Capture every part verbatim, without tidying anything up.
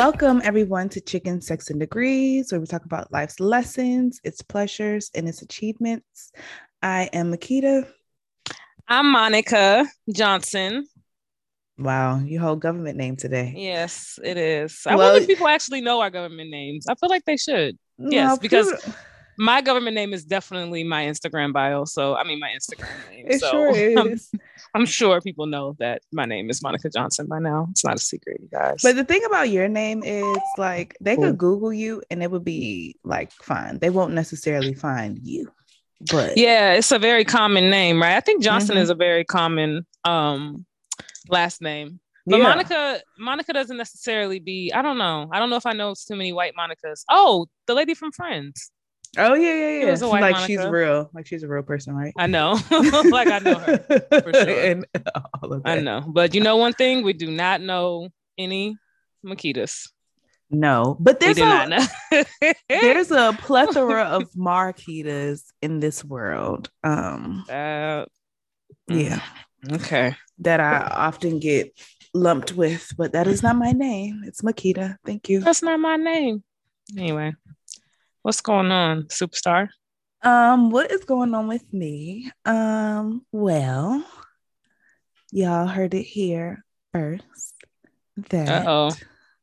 Welcome, everyone, to Chicken, Sex, and Degrees, where we talk about life's lessons, its pleasures, and its achievements. I am Makita. I'm Monica Johnson. Wow, your whole government name today. Yes, it is. I Well, wonder if people actually know our government names. I feel like they should. no, Yes, because people- my government name is definitely my Instagram bio. So, I mean, my Instagram name. it so sure I'm, is. I'm sure people know that my name is Monica Johnson by now. It's not a secret, you guys. But the thing about your name is, like, they Cool. could Google you and it would be like fine. They won't necessarily find you. But yeah, it's a very common name, right? I think Johnson Mhm. is a very common um last name. But yeah. Monica, Monica doesn't necessarily be. I don't know. I don't know if I know too many white Monicas. Oh, the lady from Friends. Oh yeah, yeah, She yeah. was a white Like Monica. she's real. Like she's a real person, right? I know. Like I know her for sure. And all of that. I know. But you know one thing, we do not know any Makitas. No, but We there's do a not know. there's a plethora of Marquitas in this world. Um, Uh, yeah, okay. that I often get lumped with, but that is not my name. It's Makita. Thank you. That's not my name. Anyway, what's going on, superstar? Um, what is going on with me? Um, well, y'all heard it here first. That Uh-oh.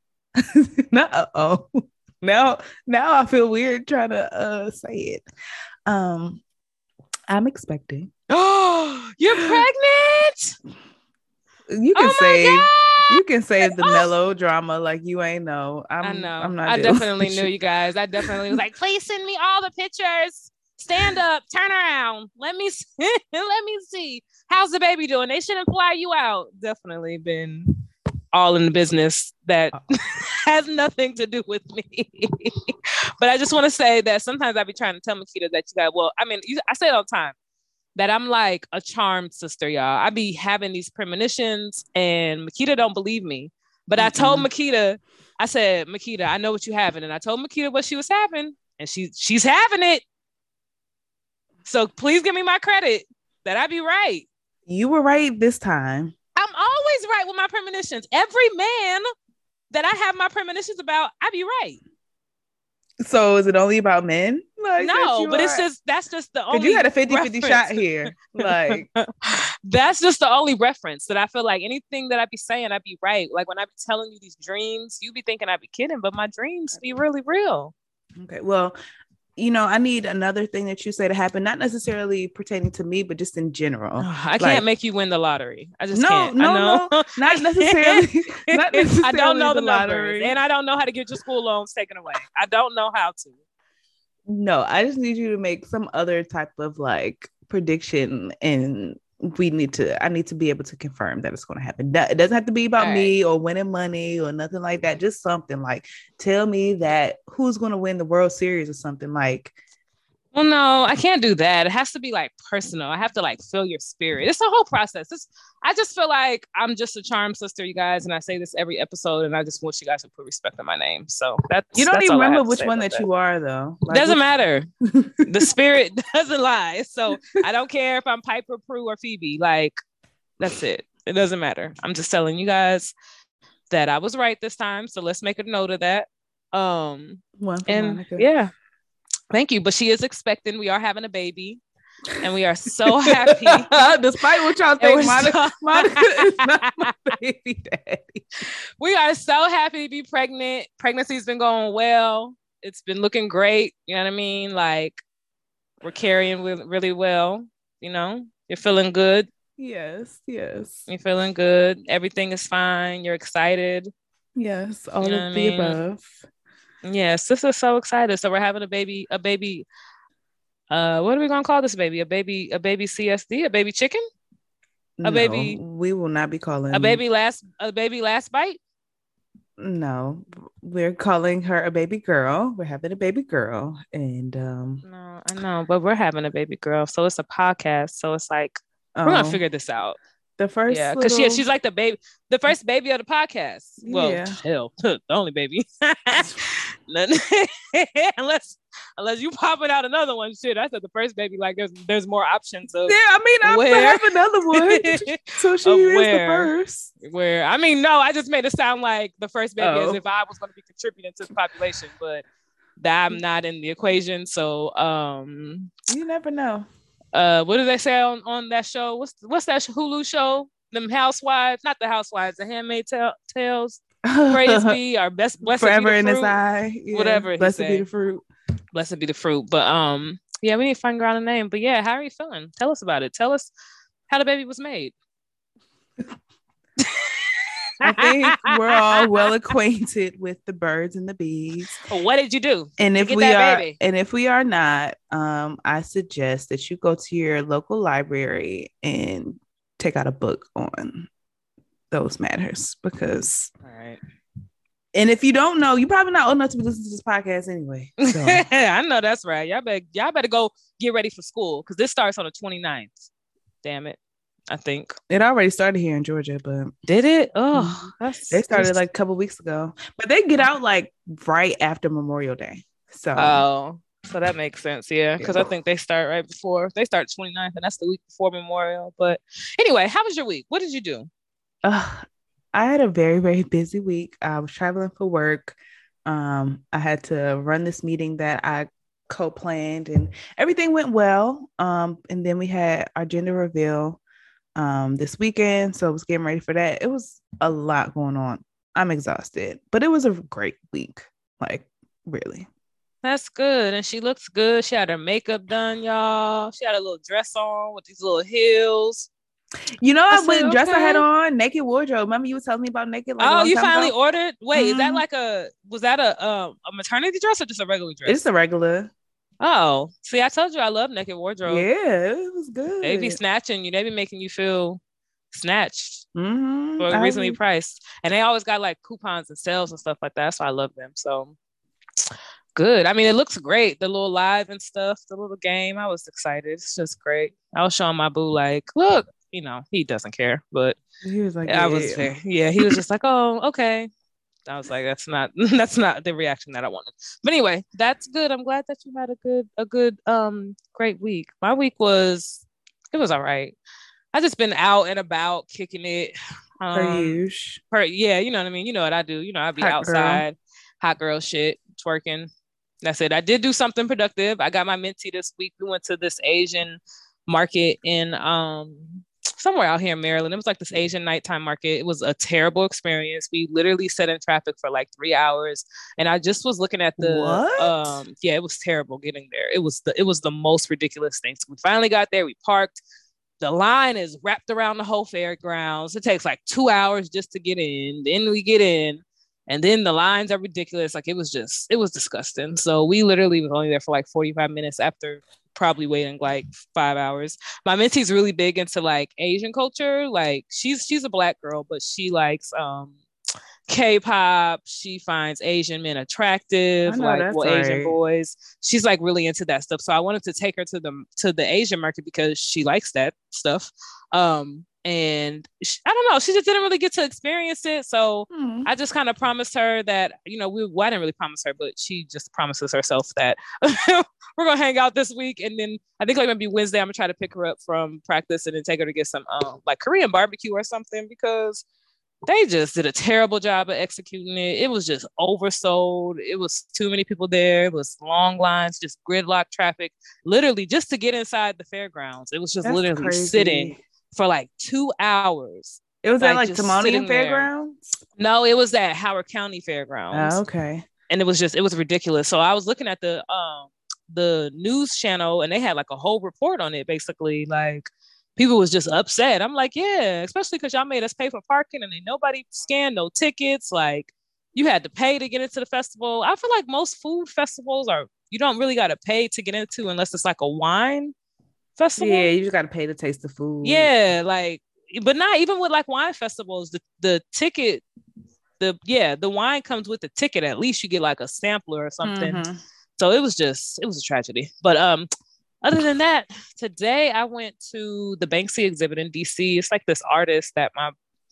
not uh-oh. Now, now I feel weird trying to uh say it. Um, I'm expecting. Oh, you're pregnant. You can Oh my save God! you can save the Oh. melodrama like you ain't know. I'm, I know. I'm not I dealing definitely with knew you. you guys. I definitely was like, please send me all the pictures. Stand up, turn around. Let me see. Let me see. How's the baby doing? They shouldn't fly you out. Definitely been all in the business that has nothing to do with me. But I just want to say that sometimes I be trying to tell Makita that you got, well, I mean, you, I say it all the time, that I'm like a charmed sister, y'all. I be having these premonitions and Makita don't believe me. But I told Mm-mm. Makita, I said, Makita, I know what you having. And I told Makita what she was having. And she she's having it. So please give me my credit that I be right. You were right this time. I'm always right with my premonitions. Every man that I have my premonitions about, I be right. So is it only about men? Like, that No, you but it's are- just that's just the Because only you had a fifty-fifty reference. shot here. Like, That's just the only reference that I feel like anything that I be saying, I be right. Like when I be telling you these dreams, you be thinking I be kidding, but my dreams be really real. okay, well, you know, I need another thing that you say to happen, not necessarily pertaining to me, but just in general. I can't Like- make you win the lottery. I just No, can't. no, I know. no, not necessarily. Not necessarily I don't know the, the numbers, lottery. and I don't know how to get your school loans taken away. I don't know how to. No, I just need you to make some other type of like prediction, and we need to. I need to be able to confirm that it's going to happen. That- It doesn't have to be about All me or winning money or nothing like that. Just something like tell me that who's going to win the World Series or something like. Well, no, I can't do that. It has to be like personal. I have to like feel your spirit. It's a whole process. It's, I just feel like I'm just a charm sister, you guys, and I say this every episode, and I just want you guys to put respect on my name. So that's You don't that's even all I have remember to which say one about that you are, though. Like, Doesn't which- matter. The spirit doesn't lie. So I don't care if I'm Piper, Prue, or Phoebe. Like that's it. It doesn't matter. I'm just telling you guys that I was right this time. So let's make a note of that. Um, One for and Monica. yeah. Thank you. But she is expecting. We are having a baby. And we are so happy. Despite what y'all And think, we're Monica, so- Monica is not my baby daddy. We are so happy to be pregnant. Pregnancy's been going well. It's been looking great. You know what I mean? Like we're carrying with really well. You know, you're feeling good. Yes, yes, You're feeling good. Everything is fine. You're excited. yes. All You know of what I the mean? above. Yes, this is so excited. So we're having a baby, a baby. Uh, what are we gonna call this baby? A baby, a baby C S D, a baby chicken, No, baby- we will not be calling a baby last, a baby last bite. No, we're calling her a baby girl. We're having a baby girl, and um, No, I know, but we're having a baby girl, so it's a podcast. So it's like we're oh, gonna figure this out. the first. Yeah, because little... she she's like the baby, the first baby of the podcast. Well, Yeah. hell, the only baby. unless unless you popping out another one. Shit, I said the first baby. Like there's there's more options of yeah. I mean, I'm gonna where have another one. So she of is where, the first. Where I mean, no, I just made it sound like the first baby Oh. as if I was going to be contributing to the population, but that I'm not in the equation. So um, you never know. Uh, what do they say on, on that show? What's what's that Hulu show? Them housewives, not the housewives, the Handmaid's Tales. Praise be our best, blessed forever be the in fruit, his eye. Yeah. Whatever. Blessed he be the fruit. Blessed be the fruit. But um, yeah, we need to find out a name. But yeah, how are you feeling? Tell us about it. Tell us how the baby was made. I think we're all well acquainted with the birds and the bees. Well, what did you do? And if we are, baby? and if we are not, um, I suggest that you go to your local library and take out a book on those matters because. All right. And if you don't know, you're probably not old enough to be listening to this podcast anyway. So. I know that's right. Y'all better, y'all better go get ready for school because this starts on the twenty-ninth. Damn it. I think it already started here in Georgia, but did it? Oh, that's, they started like a couple weeks ago, but they get out like right after Memorial Day. So, oh, so that makes sense. Yeah. Cause I think they start right before they start twenty-ninth and that's the week before Memorial. But anyway, how was your week? What did you do? Uh, I had a very, very busy week. I was traveling for work. Um, I had to run this meeting that I co-planned and everything went well. Um, and then we had our gender reveal um this weekend, so I was getting ready for that. It was a lot going on. I'm exhausted, but it was a great week, like really. That's good. And she looks good. She had her makeup done, y'all. She had a little dress on with these little heels. You know what okay. dress I had on? Naked Wardrobe. Remember you were telling me about Naked? Like, oh, you finally ago? ordered? Wait, mm-hmm. Is that like a was that a um, a maternity dress or just a regular dress? It's a regular. Oh, see, I told you I love Naked Wardrobe. Yeah, it was good. They be snatching you. They be making you feel snatched mm-hmm. for reasonably priced. And they always got like coupons and sales and stuff like that. So I love them. So good. I mean, it looks great. The little live and stuff, the little game. I was excited. It's just great. I was showing my boo like, look, you know, he doesn't care, but he was like, I yeah. was very, yeah, he was just like, oh, okay. I was like, that's not that's not the reaction that I wanted. But anyway, that's good. I'm glad that you had a good a good um great week. My week was it was all right. I just been out and about kicking it. Um, per usual. Per, yeah, you know what I mean. You know what I do. You know, I'd be hot outside, girl. hot girl shit, twerking. That's it. I did do something productive. I got my minty this week. We went to this Asian market in um somewhere out here in Maryland. It was like this Asian nighttime market. It was a terrible experience. We literally sat in traffic for like three hours. And I just was looking at the, what? um, yeah, it was terrible getting there. It was the, it was the most ridiculous thing. So we finally got there. We parked. The line is wrapped around the whole fairgrounds. It takes like two hours just to get in. Then we get in. And then the lines are ridiculous. Like it was just, it was disgusting. So we literally was only there for like forty-five minutes after probably waiting like five hours. My mentee's really big into like Asian culture. Like she's she's a black girl, but she likes um K-pop. She finds Asian men attractive, like well, right. Asian boys. She's like really into that stuff. So I wanted to take her to the to the Asian market because she likes that stuff. Um, and she, I don't know, she just didn't really get to experience it. So hmm. I just kind of promised her that, you know, we well, I didn't really promise her, but she just promises herself that we're gonna hang out this week. And then I think like maybe Wednesday, I'm gonna try to pick her up from practice and then take her to get some um like Korean barbecue or something because they just did a terrible job of executing it. It was just oversold. It was too many people there. It was long lines, just gridlock traffic, literally just to get inside the fairgrounds. It was just That's literally crazy. Sitting for like two hours. It was like, at like Timonium Fairgrounds? There. No, it was at Howard County Fairgrounds. Oh, okay. And it was just, it was ridiculous. So I was looking at the um the news channel and they had like a whole report on it, basically. Like people was just upset. I'm like, yeah, especially because y'all made us pay for parking and then nobody scanned no tickets. Like you had to pay to get into the festival. I feel like most food festivals are, you don't really got to pay to get into unless it's like a wine festival. Yeah, you just got to pay to taste the food. Yeah, like, but not even with like wine festivals, the, the ticket, the, yeah, the wine comes with the ticket. At least you get like a sampler or something. Mm-hmm. So it was just, it was a tragedy. But um, other than that, today I went to the Banksy exhibit in D C. It's like this artist that my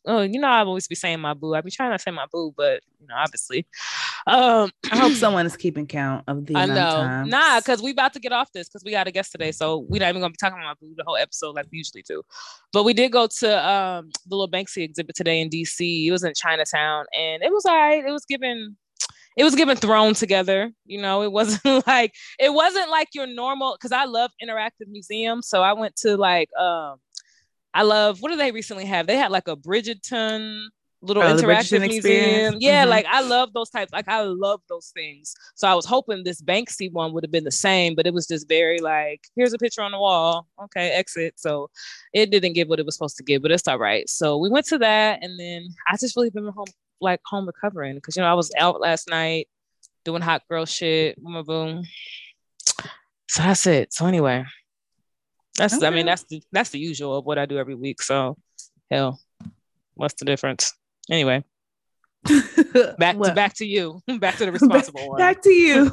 oh, you know, I always be saying my boo. I be trying not to say my boo, but you know, obviously. Um, I hope someone is keeping count of the I amount of know. times. Nah, because we about to get off this because we got a guest today. So we're not even gonna be talking about boo the whole episode like we usually do. But we did go to um the little Banksy exhibit today in D C. It was in Chinatown and it was all right. It was given it was given thrown together. You know, it wasn't like it wasn't like your normal because I love interactive museums. So I went to like um I love what do they recently have? They had like a Bridgerton little Oh, the interactive Bridgerton museum. experience? Yeah, Mhm. like I love those types. Like I love those things. So I was hoping this Banksy one would have been the same, but it was just very like, here's a picture on the wall. Okay, exit. So it didn't give what it was supposed to give, but it's all right. So we went to that, and then I just really been home, like home recovering because you know I was out last night doing hot girl shit. Boom, boom. So that's it. So anyway, that's I mean Okay. that's the that's the usual of what I do every week. So hell, what's the difference? Anyway, back Well, to back to you. Back to the responsible one. back to you.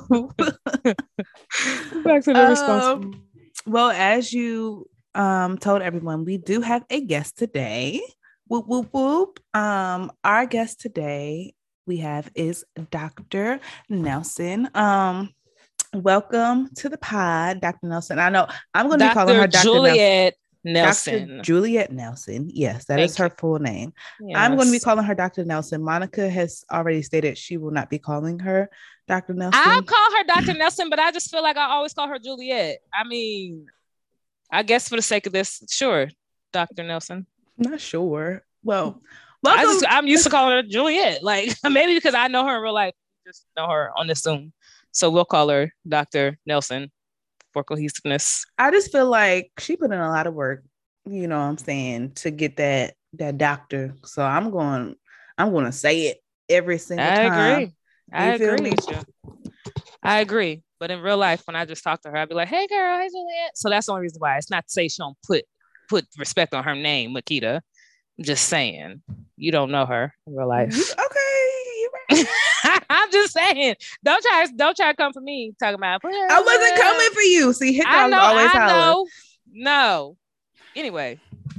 Back to the responsible. Um, well, as you um told everyone, we do have a guest today. Whoop whoop whoop. Um, our guest today we have is Doctor Nelson. Um, welcome to the pod, Doctor Nelson. I know I'm going to be calling her Doctor Juliet Nelson. Nelson. Doctor Juliet Nelson. Yes, that Thank is her you. full name. Yes. I'm going to be calling her Doctor Nelson. Monica has already stated she will not be calling her Doctor Nelson. I'll call her Doctor Nelson, but I just feel like I always call her Juliet. I mean, I guess for the sake of this, sure, Doctor Nelson. Not sure. Well, I welcome. just, I'm used to calling her Juliet. Like maybe because I know her in real life, just know her on the Zoom. So we'll call her Doctor Nelson for cohesiveness. I just feel like she put in a lot of work, you know what I'm saying, to get that that doctor. So I'm going, I'm going to say it every single I time. Agree. I agree with you. I agree. But in real life, when I just talk to her, I'd be like, hey girl, hey Juliet. So that's the only reason why. It's not to say she don't put put respect on her name, Makita. I'm just saying, you don't know her in real life. You, okay, you're right. I'm just saying, don't try, don't try to come for me talking about. I wasn't coming for you. See, Hickox I know, always I holler. know. No. Anyway,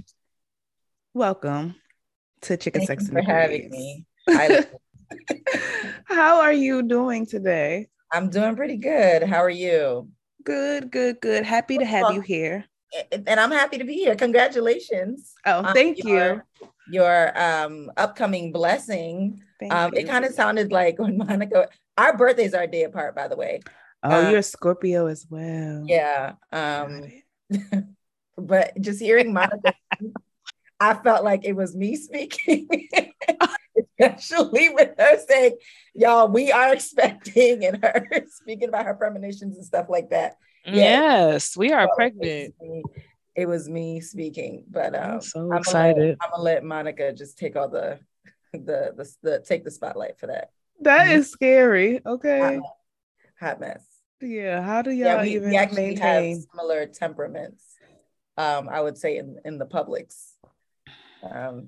welcome to Chicken Thank Sex you and for the having Breeze. me. I, How are you doing today? I'm doing pretty good. How are you? Good, good, good. Happy to have you here. And I'm happy to be here. Congratulations. Oh, thank your, you. Your um, upcoming blessing. Thank um, you. It kind of sounded like when Monica, our birthdays are a day apart, by the way. Oh, um, you're a Scorpio as well. Yeah. Um, but just hearing Monica, I felt like it was me speaking. Especially with her saying, y'all, we are expecting, and her speaking about her premonitions and stuff like that. Yeah, yes, we are so pregnant. It was, me, it was me speaking, but um, I'm so I'm excited. Gonna let, I'm gonna let Monica just take all the, the, the, the take the spotlight for that. That is scary. Okay. Hot, hot mess. Yeah. How do y'all yeah, we, even we actually maintain have similar temperaments? Um, I would say in in the publics. Um.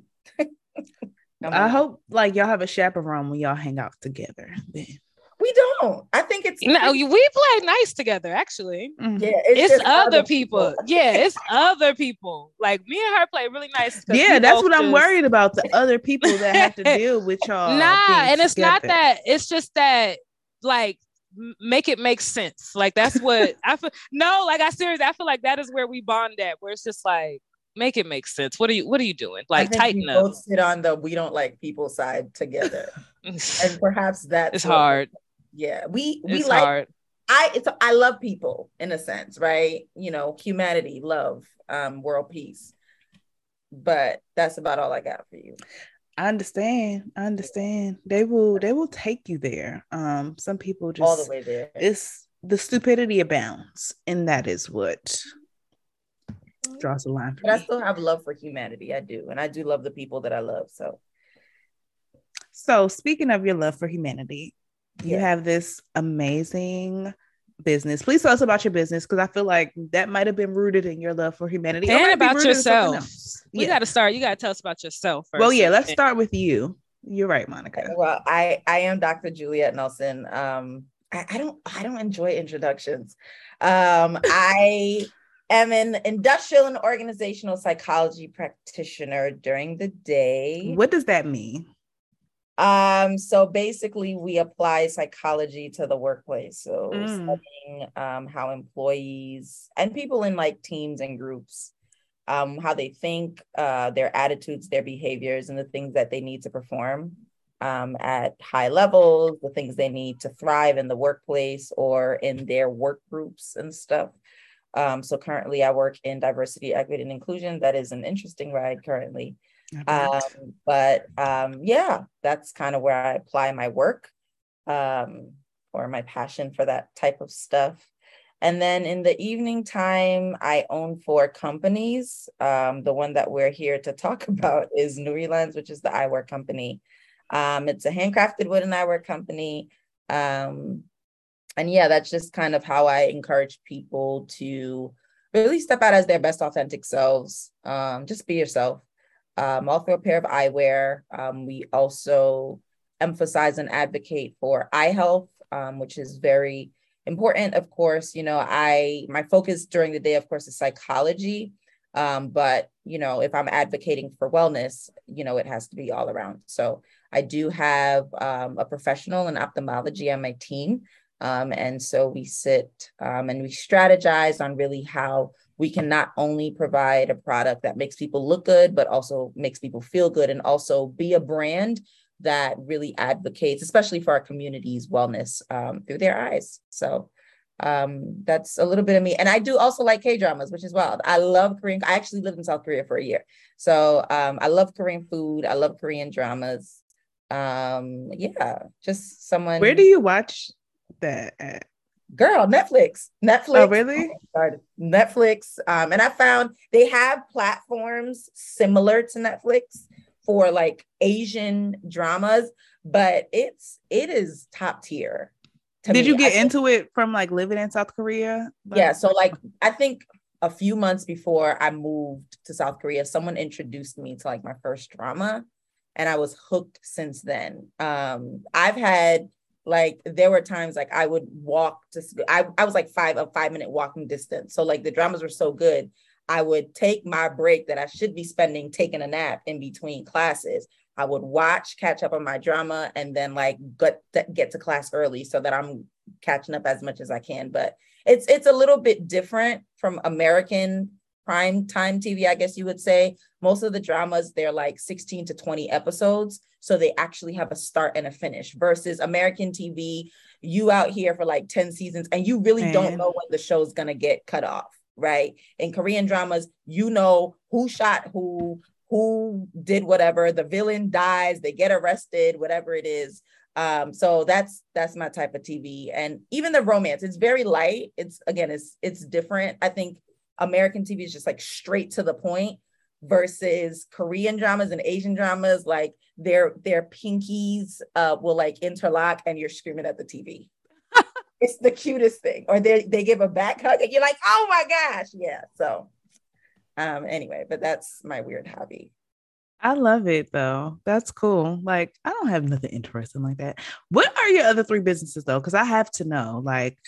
I hope like y'all have a chaperone when y'all hang out together. Then we don't. I think it's no. We play nice together, actually. Mm-hmm. Yeah, it's, it's other other people. people. Yeah, it's other people. Like me and her play really nice. Yeah, that's what just... I'm worried about. The other people that have to deal with y'all. Nah, and it's together. not that. It's just that like make it make sense. Like that's what I feel. No, like I seriously, I feel like that is where we bond at. Where it's just like. Make it make sense. What are you What are you doing? Like I think tighten we up. both sit on the we don't like people side together, and perhaps that's it's hard. Yeah, we we it's like. Hard. I it's I love people in a sense, right? You know, humanity, love, um, world peace. But that's about all I got for you. I understand. I understand. They will. They will take you there. Um, some people just all the way there. It's the stupidity abounds, and that is what. Draws a line for but me. I still have love for humanity. I do. And I do love the people that I love. So so speaking of your love for humanity, you yeah. have this amazing business. Please tell us about your business, because I feel like that might have been rooted in your love for humanity. And about yourself. We yeah. got to start. You got to tell us about yourself first. Well, yeah, let's start with you. You're right, Monica. Well, I, I am Doctor Juliet Nelson. Um, I, I don't I don't enjoy introductions. Um, I am an industrial and organizational psychology practitioner during the day. What does that mean? Um, so basically we apply psychology to the workplace. So Mm. studying um, how employees and people in like teams and groups, um, how they think, uh, their attitudes, their behaviors, and the things that they need to perform um, at high levels, the things they need to thrive in the workplace or in their work groups and stuff. Um, so currently I work in diversity, equity, and inclusion. That is an interesting ride currently. Um, but um, yeah, that's kind of where I apply my work um, or my passion for that type of stuff. And then in the evening time, I own four companies. Um, the one that we're here to talk about is Nuri Lens, which is the eyewear company. Um, it's a handcrafted wooden eyewear company. Um, and yeah, that's just kind of how I encourage people to really step out as their best authentic selves. Um, just be yourself. Um, all through a pair of eyewear. Um, we also emphasize and advocate for eye health, um, which is very important. Of course, you know, I my focus during the day, of course, is psychology. Um, but, you know, if I'm advocating for wellness, you know, it has to be all around. So I do have um, a professional in ophthalmology on my team. Um, and so we sit um, and we strategize on really how we can not only provide a product that makes people look good, but also makes people feel good, and also be a brand that really advocates, especially for our community's wellness um, through their eyes. So um, that's a little bit of me. And I do also like K-dramas, which is wild. I love Korean. I actually lived in South Korea for a year. So um, I love Korean food. I love Korean dramas. Um, yeah, just someone. Where do you watch that at? Girl, Netflix, Netflix. Oh, really? Started Netflix. Um, and I found they have platforms similar to Netflix for like Asian dramas, but it's, it is top tier. Did me. you get I into think, it from like living in South Korea? Yeah. So like, I think a few months before I moved to South Korea, someone introduced me to like my first drama, and I was hooked since then. Um, I've had Like there were times like I would walk to, I, I was like five, a five minute walking distance. So like the dramas were so good. I would take my break that I should be spending taking a nap in between classes. I would watch, catch up on my drama, and then like get, get to class early so that I'm catching up as much as I can. But it's, it's a little bit different from American prime time T V, I guess you would say. Most of the dramas, they're like sixteen to twenty episodes. So they actually have a start and a finish, versus American T V, you out here for like ten seasons and you really Man. don't know when the show's going to get cut off, right? In Korean dramas, you know who shot who, who did whatever, the villain dies, they get arrested, whatever it is. Um, so that's that's my type of T V. And even the romance, it's very light. It's again, it's it's different. I think American T V is just like straight to the point, versus Korean dramas and Asian dramas, like their their pinkies uh, will like interlock and you're screaming at the T V. It's the cutest thing. Or they they give a back hug and you're like, oh my gosh, yeah. So um, anyway, but that's my weird hobby. I love it though. That's cool. Like I don't have nothing interesting like that. What are your other three businesses though? Because I have to know. Like.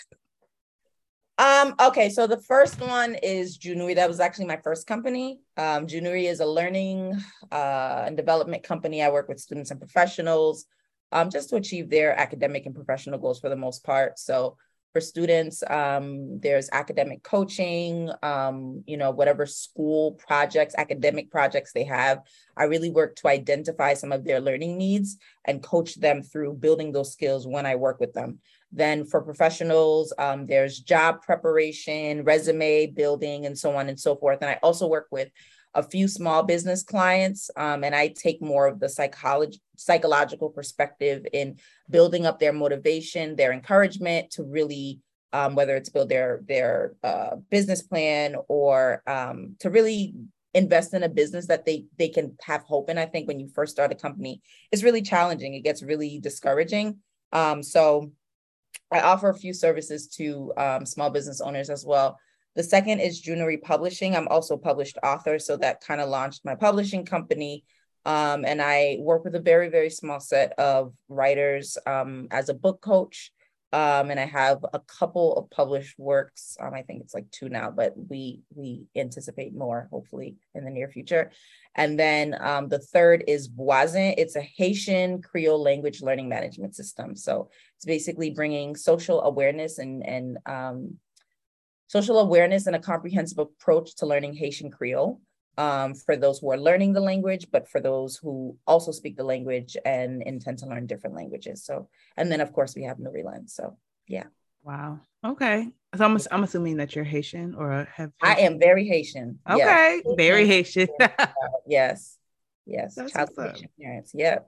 Um, okay, so the first one is Junuri. That was actually my first company. Um, Junuri is a learning uh, and development company. I work with students and professionals um, just to achieve their academic and professional goals for the most part. So for students, um, there's academic coaching, um, you know, whatever school projects, academic projects they have. I really work to identify some of their learning needs and coach them through building those skills when I work with them. Then for professionals, um, there's job preparation, resume building, and so on and so forth. And I also work with a few small business clients, um, and I take more of the psychology, psychological perspective in building up their motivation, their encouragement to really, um, whether it's build their, their uh, business plan or um, to really invest in a business that they, they can have hope in. I think when you first start a company, it's really challenging. It gets really discouraging. Um, so I offer a few services to um, small business owners as well. The second is Junuri Publishing. I'm also a published author, so that kind of launched my publishing company. Um, and I work with a very, very small set of writers um, as a book coach. Um, and I have a couple of published works. Um, I think it's like two now, but we we anticipate more, hopefully, in the near future. And then um, the third is Voisin. It's a Haitian Creole language learning management system. So it's basically bringing social awareness and and um, social awareness and a comprehensive approach to learning Haitian Creole. Um, for those who are learning the language, but for those who also speak the language and intend to learn different languages. So, and then of course we have Nouriland. So, yeah. Wow. Okay. So I'm, I'm assuming that you're Haitian or have. Haitian. I am very Haitian. Okay. Yes. Very Haitian. yes. Yes. That's Child of Haitian parents. Yeah.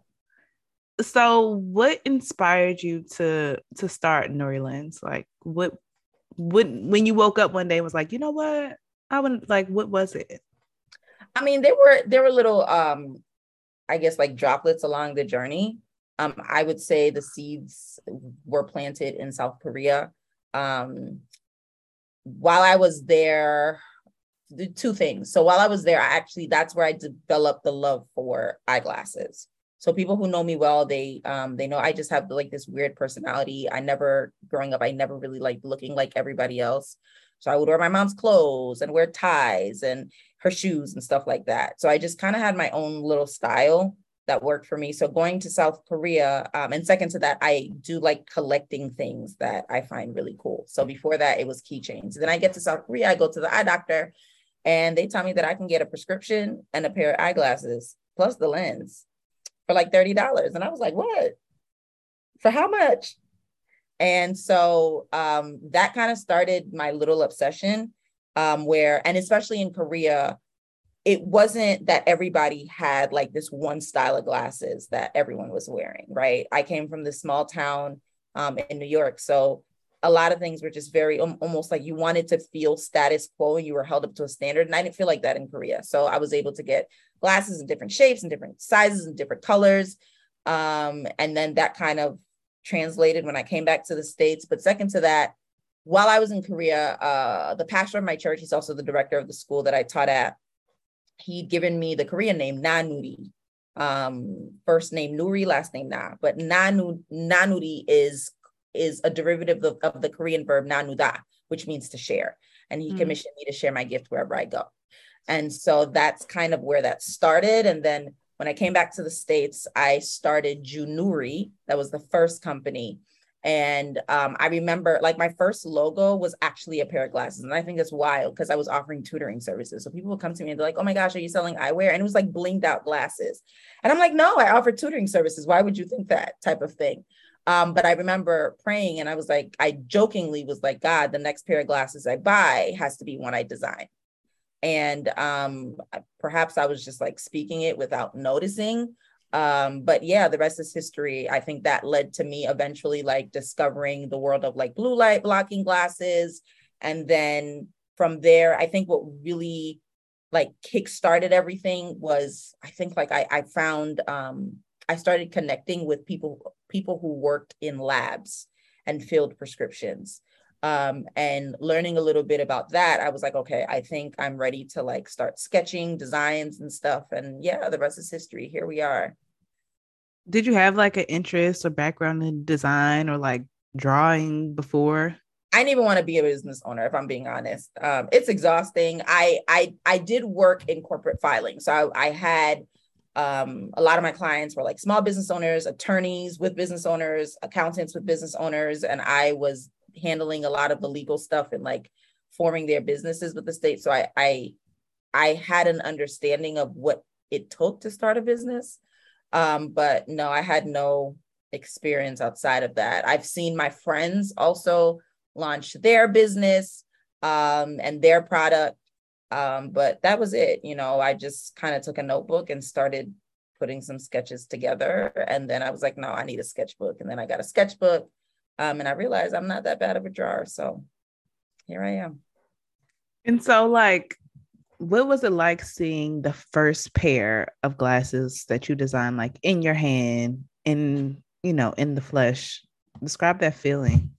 So, what inspired you to to start Nouriland? Like, what, what, when you woke up one day and was like, you know what, I would like, what was it? I mean, there were there were little, um, I guess, like droplets along the journey. Um, I would say the seeds were planted in South Korea. Um, while I was there, the two things. So while I was there, I actually, that's where I developed the love for eyeglasses. So people who know me well, they um, they know I just have like this weird personality. I never, growing up, I never really liked looking like everybody else. So I would wear my mom's clothes and wear ties and her shoes and stuff like that. So I just kind of had my own little style that worked for me. So going to South Korea, um, and second to that, I do like collecting things that I find really cool. So before that, it was keychains. Then I get to South Korea, I go to the eye doctor, and they tell me that I can get a prescription and a pair of eyeglasses plus the lens for like thirty dollars. And I was like, what? For how much? And so um, that kind of started my little obsession um, where, and especially in Korea, it wasn't that everybody had like this one style of glasses that everyone was wearing, right? I came from this small town um, in New York. So a lot of things were just very um, almost like you wanted to feel status quo and you were held up to a standard. And I didn't feel like that in Korea. So I was able to get glasses in different shapes and different sizes and different colors. Um, and then that kind of translated when I came back to the States. But second to that, while I was in Korea, uh, the pastor of my church, he's also the director of the school that I taught at, he'd given me the Korean name Na Nuri. Um, first name Nuri, last name Na. But Na, Nu, Na Nuri is, is a derivative of, of the Korean verb Na Nuda, which means to share. And he mm. commissioned me to share my gift wherever I go. And so that's kind of where that started. And then when I came back to the States, I started Junuri. That was the first company. And um, I remember like my first logo was actually a pair of glasses. And I think that's wild because I was offering tutoring services. So people would come to me and they're like, oh my gosh, are you selling eyewear? And it was like blinged out glasses. And I'm like, no, I offer tutoring services. Why would you think that type of thing? Um, but I remember praying and I was like, I jokingly was like, God, the next pair of glasses I buy has to be one I design. And um, perhaps I was just like speaking it without noticing. Um, but yeah, the rest is history. I think that led to me eventually like discovering the world of like blue light blocking glasses. And then from there, I think what really like kickstarted everything was, I think like I, I found, um, I started connecting with people, people who worked in labs and filled prescriptions. Um, and learning a little bit about that, I was like, okay, I think I'm ready to like start sketching designs and stuff. And yeah, the rest is history. Here we are. Did you have like an interest or background in design or like drawing before? I didn't even want to be a business owner, if I'm being honest. Um, it's exhausting. I, I, I did work in corporate filing. So I, I had um, a lot of my clients were like small business owners, attorneys with business owners, accountants with business owners. And I was handling a lot of the legal stuff and like forming their businesses with the state. So I, I, I had an understanding of what it took to start a business. Um, but no, I had no experience outside of that. I've seen my friends also launch their business um, and their product. Um, but that was it. You know, I just kind of took a notebook and started putting some sketches together. And then I was like, no, I need a sketchbook. And then I got a sketchbook. Um, and I realized I'm not that bad of a drawer. So here I am. And so like, what was it like seeing the first pair of glasses that you designed, like in your hand, in, you know, in the flesh? Describe that feeling.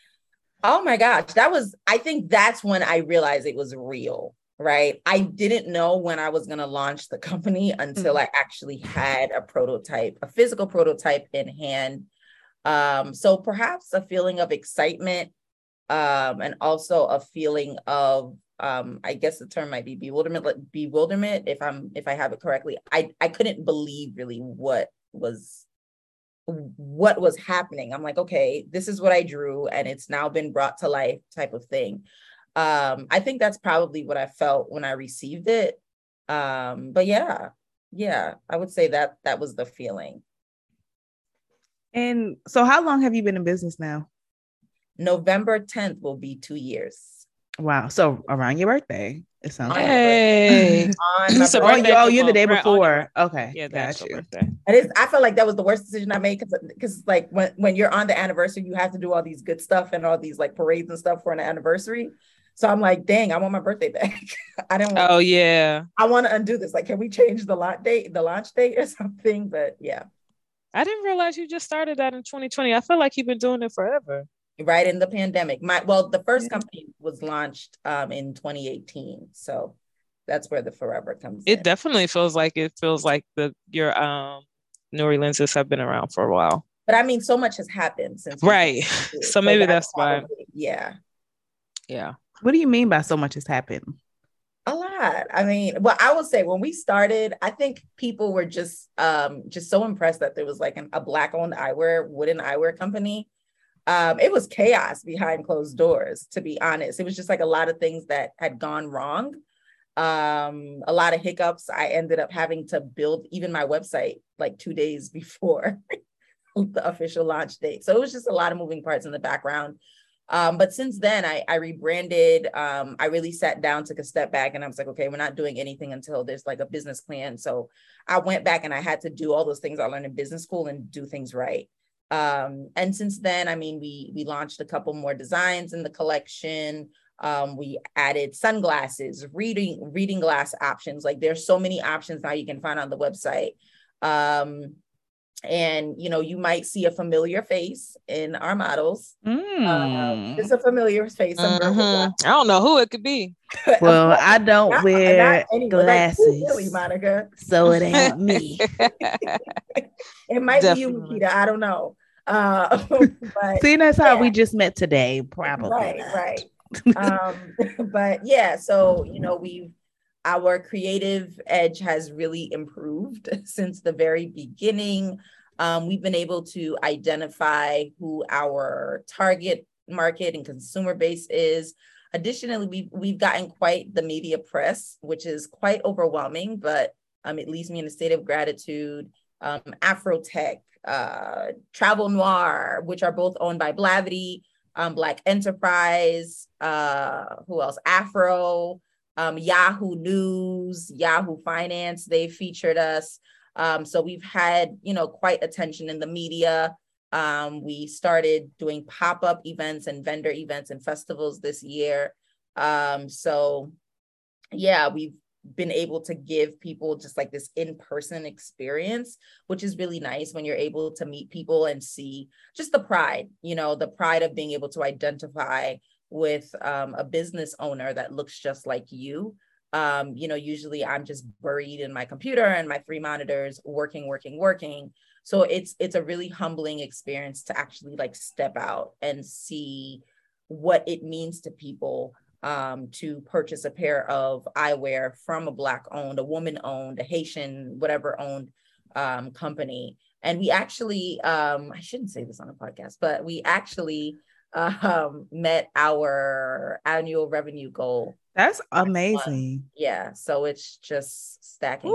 Oh my gosh. That was, I think that's when I realized it was real, right? I didn't know when I was going to launch the company until mm-hmm. I actually had a prototype, a physical prototype in hand. Um, so perhaps a feeling of excitement, um, and also a feeling of, um, I guess the term might be bewilderment, like bewilderment, if I'm, if I have it correctly. I, I couldn't believe really what was, what was happening. I'm like, okay, this is what I drew and it's now been brought to life type of thing. Um, I think that's probably what I felt when I received it. Um, but yeah, yeah, I would say that that was the feeling. And so how long have you been in business now? November tenth will be two years. Wow. So around your birthday, it sounds like. Hey. On my So oh, birthday. you, oh, you're the day Right, on your- before. Okay. Yeah, got that's you. your birthday. And it's, I felt like that was the worst decision I made, because because like when, when you're on the anniversary, you have to do all these good stuff and all these like parades and stuff for an anniversary. So I'm like, dang, I want my birthday back. I didn't want, Oh yeah. I want to undo this. Like, can we change the launch date, the launch date or something? But yeah. I didn't realize you just started that in twenty twenty. I feel like you've been doing it forever. Right in the pandemic. My well, the first Yeah. company was launched um in twenty eighteen. So that's where the forever comes It in. definitely feels like it feels like the your um Nori lenses have been around for a while. But I mean, so much has happened since we Right. started. So maybe that's why. probably- yeah. Yeah. What do you mean by so much has happened? A lot. I mean, well, I will say when we started, I think people were just um just so impressed that there was like an, a black owned eyewear, wooden eyewear company. Um, it was chaos behind closed doors, to be honest. It was just like a lot of things that had gone wrong. Um, a lot of hiccups. I ended up having to build even my website like two days before the official launch date. So it was just a lot of moving parts in the background. Um, but since then, I, I rebranded. Um, I really sat down, took a step back, and I was like, okay, we're not doing anything until there's like a business plan. So I went back and I had to do all those things I learned in business school and do things right. Um, and since then, I mean, we we launched a couple more designs in the collection. Um, we added sunglasses, reading reading glass options. Like there's so many options now you can find on the website. Um, and you know, you might see a familiar face in our models. Mm. Uh, it's a familiar face. Mm-hmm. I don't know who it could be. Well, I don't not, wear not glasses, like, really, Monica. so it ain't me. It might Definitely. be you, Nikita. I don't know. Uh, but See, that's how yeah. we just met today. Probably right, not. right. um, but yeah, so you know, we've our creative edge has really improved since the very beginning. Um, we've been able to identify who our target market and consumer base is. Additionally, we've, we've gotten quite the media press, which is quite overwhelming, but um, it leaves me in a state of gratitude. Um, Afrotech, uh, Travel Noir, which are both owned by Blavity, um, Black Enterprise, uh, who else? Afro, um, Yahoo News, Yahoo Finance, they featured us. Um, so we've had, you know, quite attention in the media. Um, we started doing pop-up events and vendor events and festivals this year. Um, so yeah, we've been able to give people just like this in-person experience, which is really nice when you're able to meet people and see just the pride, you know, the pride of being able to identify with um, a business owner that looks just like you. Um, you know, usually I'm just buried in my computer and my three monitors working, working, working. So it's it's a really humbling experience to actually like step out and see what it means to people um, to purchase a pair of eyewear from a Black owned, a woman owned, a Haitian, whatever owned um, company. And we actually, um, I shouldn't say this on a podcast, but we actually um, met our annual revenue goal. That's amazing. Yeah, so it's just stacking.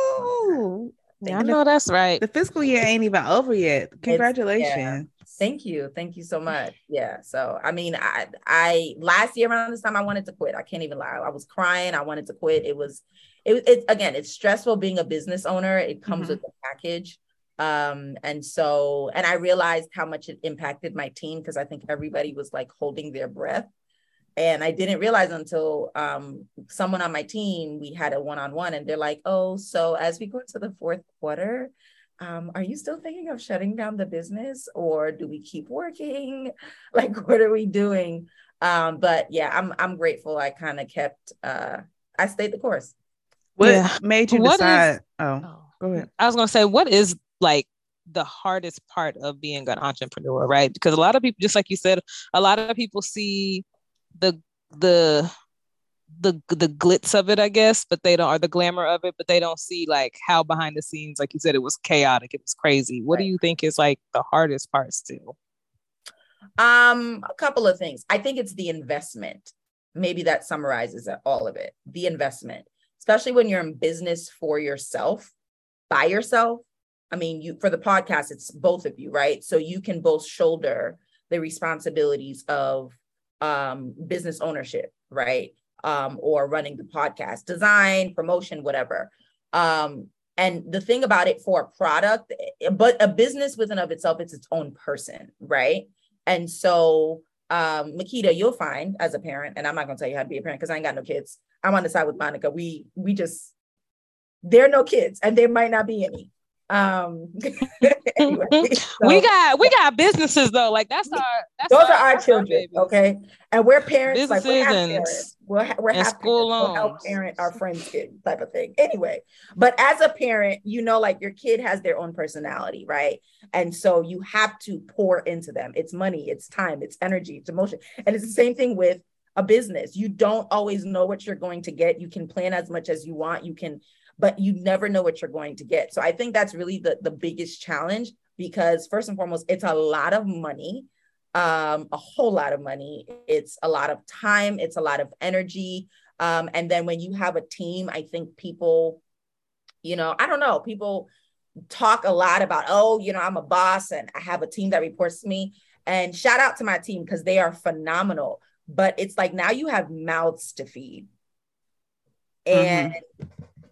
Ooh. Yeah, I know that's right. The fiscal year ain't even over yet. Congratulations. Yeah. Thank you. Thank you so much. Yeah. So, I mean, I, I, last year around this time, I wanted to quit. I can't even lie. I was crying. I wanted to quit. It was, it, it again, it's stressful being a business owner. It comes mm-hmm. with the package. Um, and so, and I realized how much it impacted my team because I think everybody was like holding their breath. And I didn't realize until um, someone on my team, we had a one-on-one and they're like, oh, so as we go into the fourth quarter, um, are you still thinking of shutting down the business or do we keep working? Like, what are we doing? Um, but yeah, I'm I'm grateful. I kind of kept, uh, I stayed the course. What yeah. made you what decide? Is, oh, oh, go ahead. I was going to say, what is like the hardest part of being an entrepreneur, right? Because a lot of people, just like you said, a lot of people see the the the the glitz of it, I guess, but they don't, or the glamour of it, but they don't see like how behind the scenes, like you said, it was chaotic, it was crazy. What right. do you think is like the hardest part still? Um, a couple of things. I think it's the investment. Maybe that summarizes all of it. The investment, especially when you're in business for yourself, by yourself. I mean, you for the podcast, it's both of you, right? So you can both shoulder the responsibilities of um, business ownership, right? Um, or running the podcast, design, promotion, whatever. Um, and the thing about it for a product, but a business within of itself, it's its own person, right? And so, um, Makita, you'll find as a parent, and I'm not gonna tell you how to be a parent because I ain't got no kids. I'm on the side with Monica. We we just, there are no kids, and there might not be any. Um, anyway, so, we got we got businesses though. Like that's our that's those our, are our children, our okay? And we're parents, businesses like we're half and, parents. We're ha- we're and half school parents. loans. We'll help parent our friends' kid type of thing. Anyway, but as a parent, you know, like your kid has their own personality, right? And so you have to pour into them. It's money, it's time, it's energy, it's emotion, and it's the same thing with a business. You don't always know what you're going to get. You can plan as much as you want. You can. But you never know what you're going to get. So I think that's really the, the biggest challenge, because first and foremost, it's a lot of money, um, a whole lot of money. It's a lot of time. It's a lot of energy. Um, and then when you have a team, I think people, you know, I don't know, people talk a lot about, oh, you know, I'm a boss and I have a team that reports to me. And shout out to my team because they are phenomenal. But it's like now you have mouths to feed. And mm-hmm.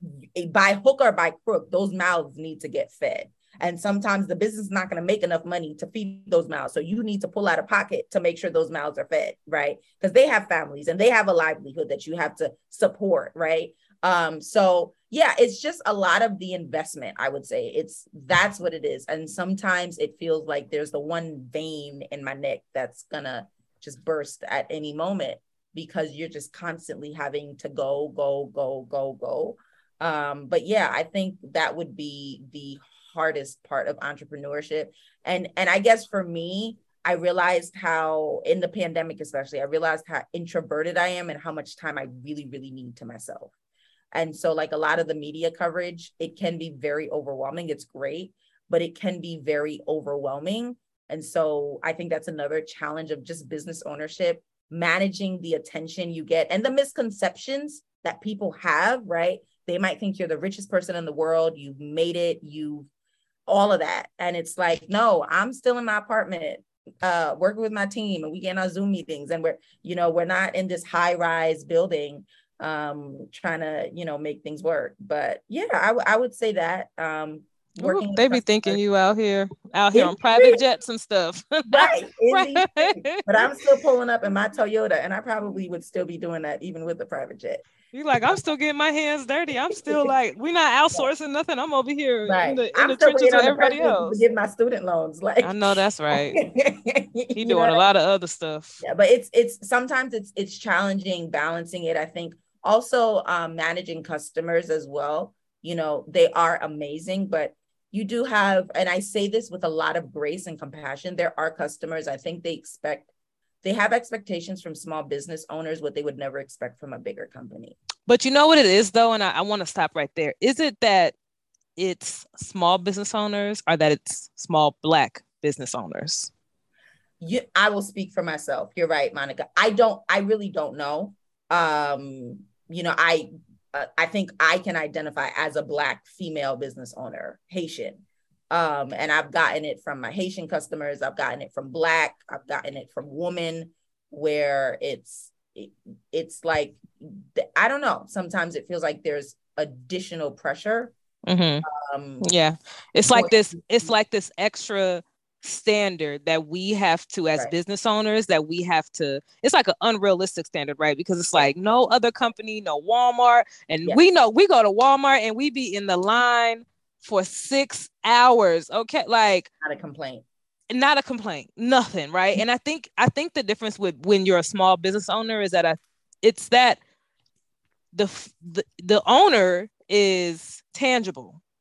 by hook or by crook, those mouths need to get fed. And sometimes the business is not going to make enough money to feed those mouths. So you need to pull out a pocket to make sure those mouths are fed, right? Because they have families and they have a livelihood that you have to support, right? Um, so yeah, it's just a lot of the investment, I would say. It's that's what it is. And sometimes it feels like there's the one vein in my neck that's gonna just burst at any moment because you're just constantly having to go, go, go, go, go. Um, but yeah, I think that would be the hardest part of entrepreneurship. And, and I guess for me, I realized how in the pandemic, especially, I realized how introverted I am and how much time I really, really need to myself. And so like a lot of the media coverage, it can be very overwhelming. It's great, but it can be very overwhelming. And so I think that's another challenge of just business ownership, managing the attention you get and the misconceptions that people have, right? They might think you're the richest person in the world. You've made it, you, all of that. And it's like, no, I'm still in my apartment, uh, working with my team, and we get on our Zoom meetings, and we're, you know, we're not in this high rise building, um, trying to, you know, make things work. But yeah, I, w- I would say that, um, working. Ooh, they be thinking you out here, out here on private jets and stuff. Right. right. But I'm still pulling up in my Toyota, and I probably would still be doing that even with the private jet. You like, I'm still getting my hands dirty. I'm still like, we're not outsourcing nothing. I'm over here right. in the, in I'm the still trenches with everybody to else. Get my student loans. Like I know that's right. He doing a lot of other stuff. Yeah, but it's it's sometimes it's it's challenging balancing it. I think also um, managing customers as well. You know, they are amazing, but you do have, and I say this with a lot of grace and compassion, there are customers, I think they expect, they have expectations from small business owners, what they would never expect from a bigger company. But you know what it is though, and I, I want to stop right there. Is it that it's small business owners or that it's small Black business owners? You, I will speak for myself. You're right, Monica. I don't, I really don't know. Um, you know, I, Uh, I think I can identify as a Black female business owner, Haitian. Um, and I've gotten it from my Haitian customers. I've gotten it from Black. I've gotten it from women, where it's, it, it's like, I don't know. Sometimes it feels like there's additional pressure. Mm-hmm. Um, yeah. It's like this, it's like this extra standard that we have to, as right. business owners, that we have to, it's like an unrealistic standard, right? Because it's like no other company, no Walmart. And yeah. we know we go to Walmart and we be in the line for six hours. Okay. Like not a complaint. Not a complaint. Nothing. Right. And I think, I think the difference with when you're a small business owner is that I, it's that the, the, the owner is tangible.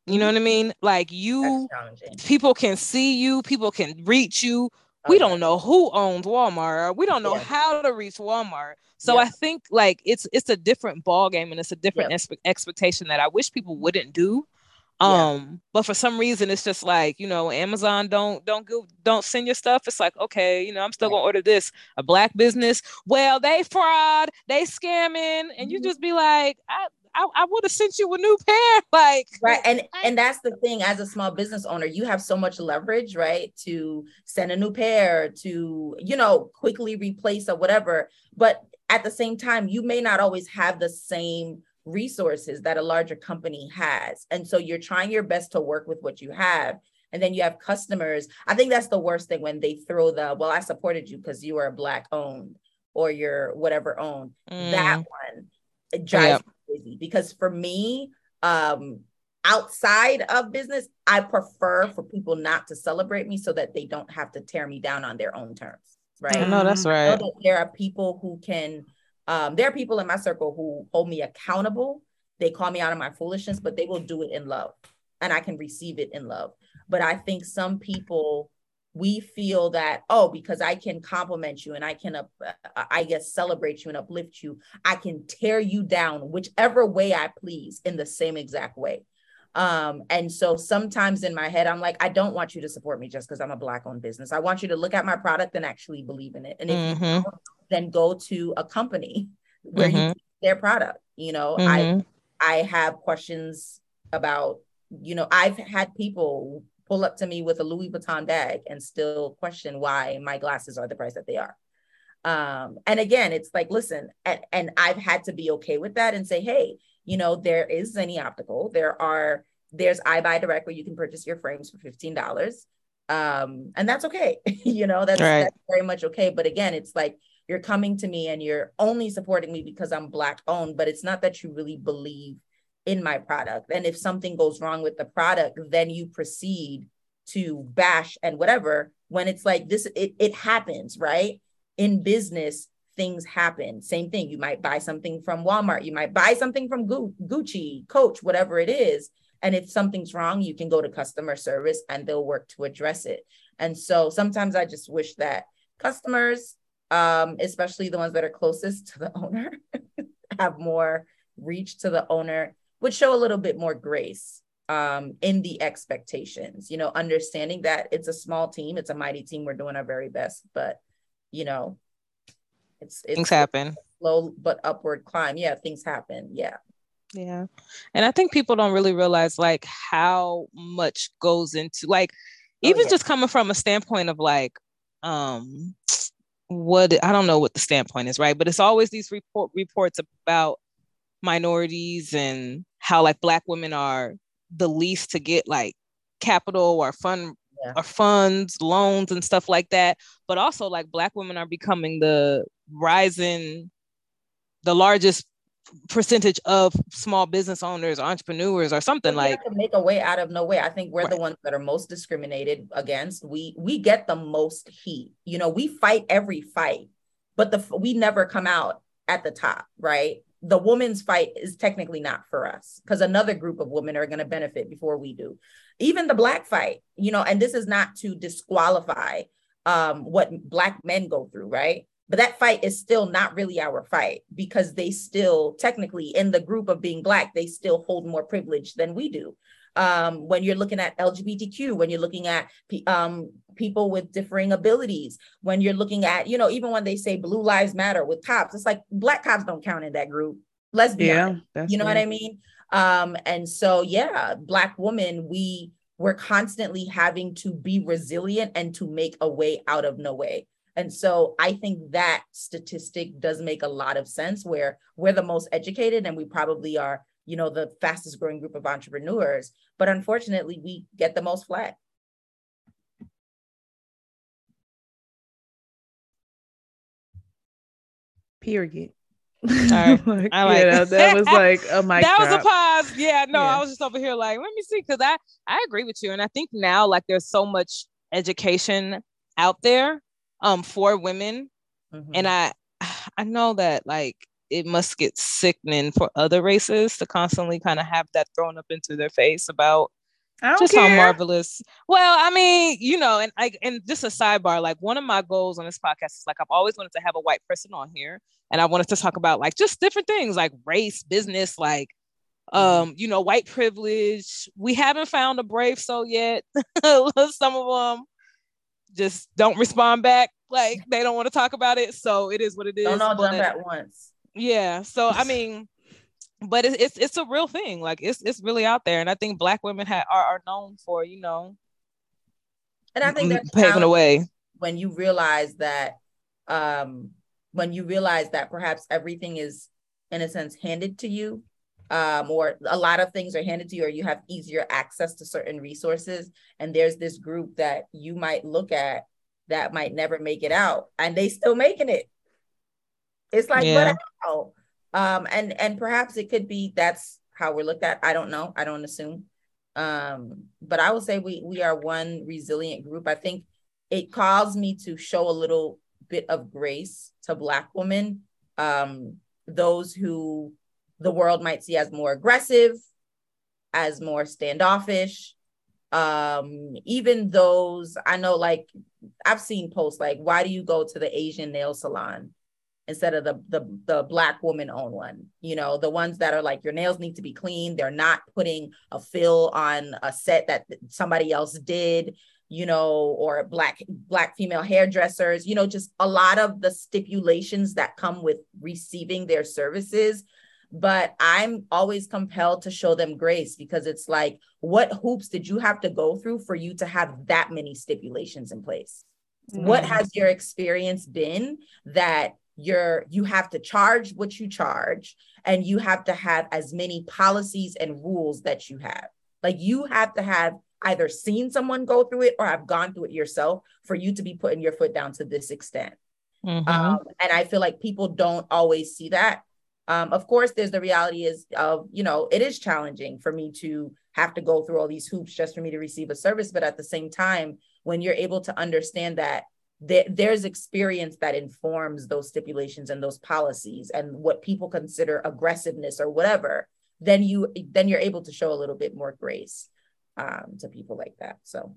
You know what I mean? Like you, people can see you, people can reach you. Oh, we yeah. don't know who owns Walmart. We don't know yeah. how to reach Walmart. So yep. I think like it's it's a different ball game, and it's a different yep. expe- expectation that I wish people wouldn't do. Um, yeah. But for some reason, it's just like, you know, Amazon don't don't go don't send your stuff. It's like, okay, you know, I'm still right. gonna order this. A black business, well, they fraud, they scamming, and mm-hmm. you just be like, I. I, I would have sent you a new pair, like right. And and that's the thing, as a small business owner, you have so much leverage, right? To send a new pair, to, you know, quickly replace or whatever. But at the same time, you may not always have the same resources that a larger company has. And so you're trying your best to work with what you have. And then you have customers. I think that's the worst thing, when they throw the, well, I supported you because you are black owned or you're whatever owned. Mm. That one, it drives yep. crazy, because for me, um, outside of business, I prefer for people not to celebrate me so that they don't have to tear me down on their own terms. Right. I know that's right. I know that there are people who can, um, there are people in my circle who hold me accountable. They call me out on my foolishness, but they will do it in love, and I can receive it in love. But I think some people, we feel that, oh, because I can compliment you and I can, uh, I guess, celebrate you and uplift you, I can tear you down whichever way I please in the same exact way. Um, and so sometimes in my head, I'm like, I don't want you to support me just because I'm a black owned business. I want you to look at my product and actually believe in it. And if mm-hmm. you don't, then go to a company where mm-hmm. you keep their product. You know, mm-hmm. I, I have questions about, you know, I've had people pull up to me with a Louis Vuitton bag and still question why my glasses are the price that they are. Um, and again, it's like, listen, and, and I've had to be okay with that and say, hey, you know, there is Zenni Optical. There are, there's iBuyDirect where you can purchase your frames for fifteen dollars. Um, and that's okay. you know, that's, right. that's very much okay. But again, it's like, you're coming to me and you're only supporting me because I'm black owned, but it's not that you really believe in my product. And if something goes wrong with the product, then you proceed to bash and whatever, when it's like this, it, it happens, right? In business, things happen. Same thing. You might buy something from Walmart. You might buy something from Gu- Gucci, Coach, whatever it is. And if something's wrong, you can go to customer service and they'll work to address it. And so sometimes I just wish that customers, um, especially the ones that are closest to the owner, have more reach to the owner, would show a little bit more grace um, in the expectations, you know, understanding that it's a small team, it's a mighty team, we're doing our very best, but, you know, it's, it's things happen. Slow but upward climb. Yeah, things happen. Yeah. Yeah. And I think people don't really realize like how much goes into like, even oh, yeah. just coming from a standpoint of like, um, what, I don't know what the standpoint is, right? But it's always these report reports about minorities and how like black women are the least to get like capital or fund yeah. or funds, loans and stuff like that. But also like black women are becoming the rising, the largest percentage of small business owners, entrepreneurs, or something like to make a way out of no way. I think we're right. the ones that are most discriminated against. We we get the most heat. You know, we fight every fight, but the we never come out at the top, right? The woman's fight is technically not for us because another group of women are going to benefit before we do. Even the black fight, you know, and this is not to disqualify um, what black men go through, right? But that fight is still not really our fight because they still technically in the group of being black, they still hold more privilege than we do. Um, when you're looking at L G B T Q, when you're looking at um, people with differing abilities, when you're looking at, you know, even when they say Blue Lives Matter with cops, it's like black cops don't count in that group. Let's be yeah, honest. That's you know right. what I mean? Um, and so, yeah, black women, we we're constantly having to be resilient and to make a way out of no way. And so I think that statistic does make a lot of sense where we're the most educated and we probably are, you know, the fastest growing group of entrepreneurs, but unfortunately we get the most flack. Period. Right. like, I like yeah, that was like a mic that drop. was a pause. Yeah, no, yeah. I was just over here like, let me see, because I I agree with you, and I think now like there's so much education out there um for women, mm-hmm. and I I know that like it must get sickening for other races to constantly kind of have that thrown up into their face about just care. How marvelous. Well, I mean, you know, and like, and just a sidebar, like one of my goals on this podcast is like, I've always wanted to have a white person on here, and I wanted to talk about like just different things like race, business, like, um, you know, white privilege. We haven't found a brave soul yet. Some of them just don't respond back. Like they don't want to talk about it. So it is what it is. Don't all jump at once. Yeah. So, I mean, but it's, it's, it's a real thing. Like it's, it's really out there. And I think Black women ha- are, are known for, you know, and I think that's paving the way. When you realize that, um, when you realize that perhaps everything is in a sense handed to you, um, or a lot of things are handed to you, or you have easier access to certain resources. And there's this group that you might look at that might never make it out, and they still making it. It's like, yeah. But how? Um, and and perhaps it could be that's how we're looked at. I don't know. I don't assume. Um, but I would say we we are one resilient group. I think it caused me to show a little bit of grace to Black women, um, those who the world might see as more aggressive, as more standoffish. Um, even those, I know, like, I've seen posts like, why do you go to the Asian nail salon instead of the, the, the Black woman owned one? You know, the ones that are like, your nails need to be clean. They're not putting a fill on a set that somebody else did, you know, or black, black female hairdressers, you know, just a lot of the stipulations that come with receiving their services. But I'm always compelled to show them grace, because it's like, what hoops did you have to go through for you to have that many stipulations in place? Mm. What has your experience been that you're, you have to charge what you charge, and you have to have as many policies and rules that you have? Like, you have to have either seen someone go through it or have gone through it yourself for you to be putting your foot down to this extent. Mm-hmm. Um, and I feel like people don't always see that. Um, of course, there's the reality is of, you know, it is challenging for me to have to go through all these hoops just for me to receive a service. But at the same time, when you're able to understand that th- there's experience that informs those stipulations and those policies and what people consider aggressiveness or whatever, then you then you're able to show a little bit more grace um, to people like that. So.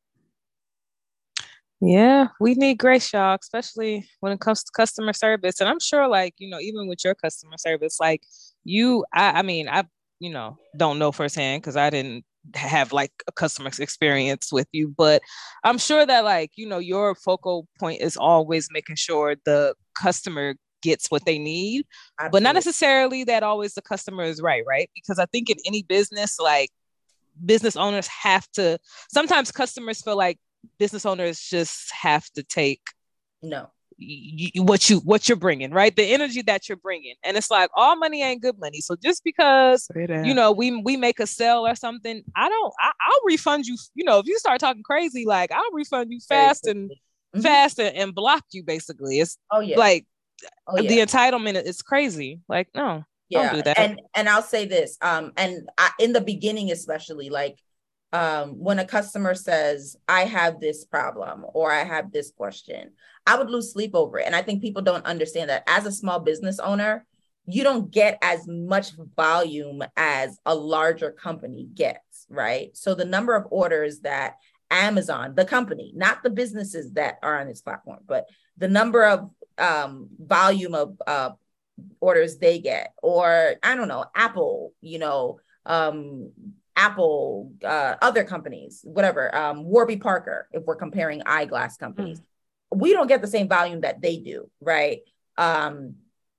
Yeah, we need grace, y'all, especially when it comes to customer service. And I'm sure, like, you know, even with your customer service, like you, I, I mean, I, you know, don't know firsthand because I didn't have like a customer experience with you, but I'm sure that, like, you know, your focal point is always making sure the customer gets what they need. Absolutely. But not necessarily that always the customer is right, right? Because I think in any business, like, business owners have to, sometimes customers feel like business owners just have to take no y- y- what you what you're bringing, right? The energy that you're bringing, and it's like all money ain't good money. So just because you know we we make a sale or something, I don't. I, I'll refund you. You know, if you start talking crazy, like I'll refund you fast and mm-hmm. fast and, and block you. Basically, it's oh yeah, like oh, yeah. the entitlement is crazy. Like no, yeah, don't do that. And and I'll say this, um, and I, in the beginning especially, like. Um, when a customer says, I have this problem or I have this question, I would lose sleep over it. And I think people don't understand that as a small business owner, you don't get as much volume as a larger company gets, right? So the number of orders that Amazon, the company, not the businesses that are on its platform, but the number of um, volume of uh, orders they get, or I don't know, Apple, you know, um, Apple, uh, other companies, whatever, um, Warby Parker, if we're comparing eyeglass companies, mm. we don't get the same volume that they do, right? Um,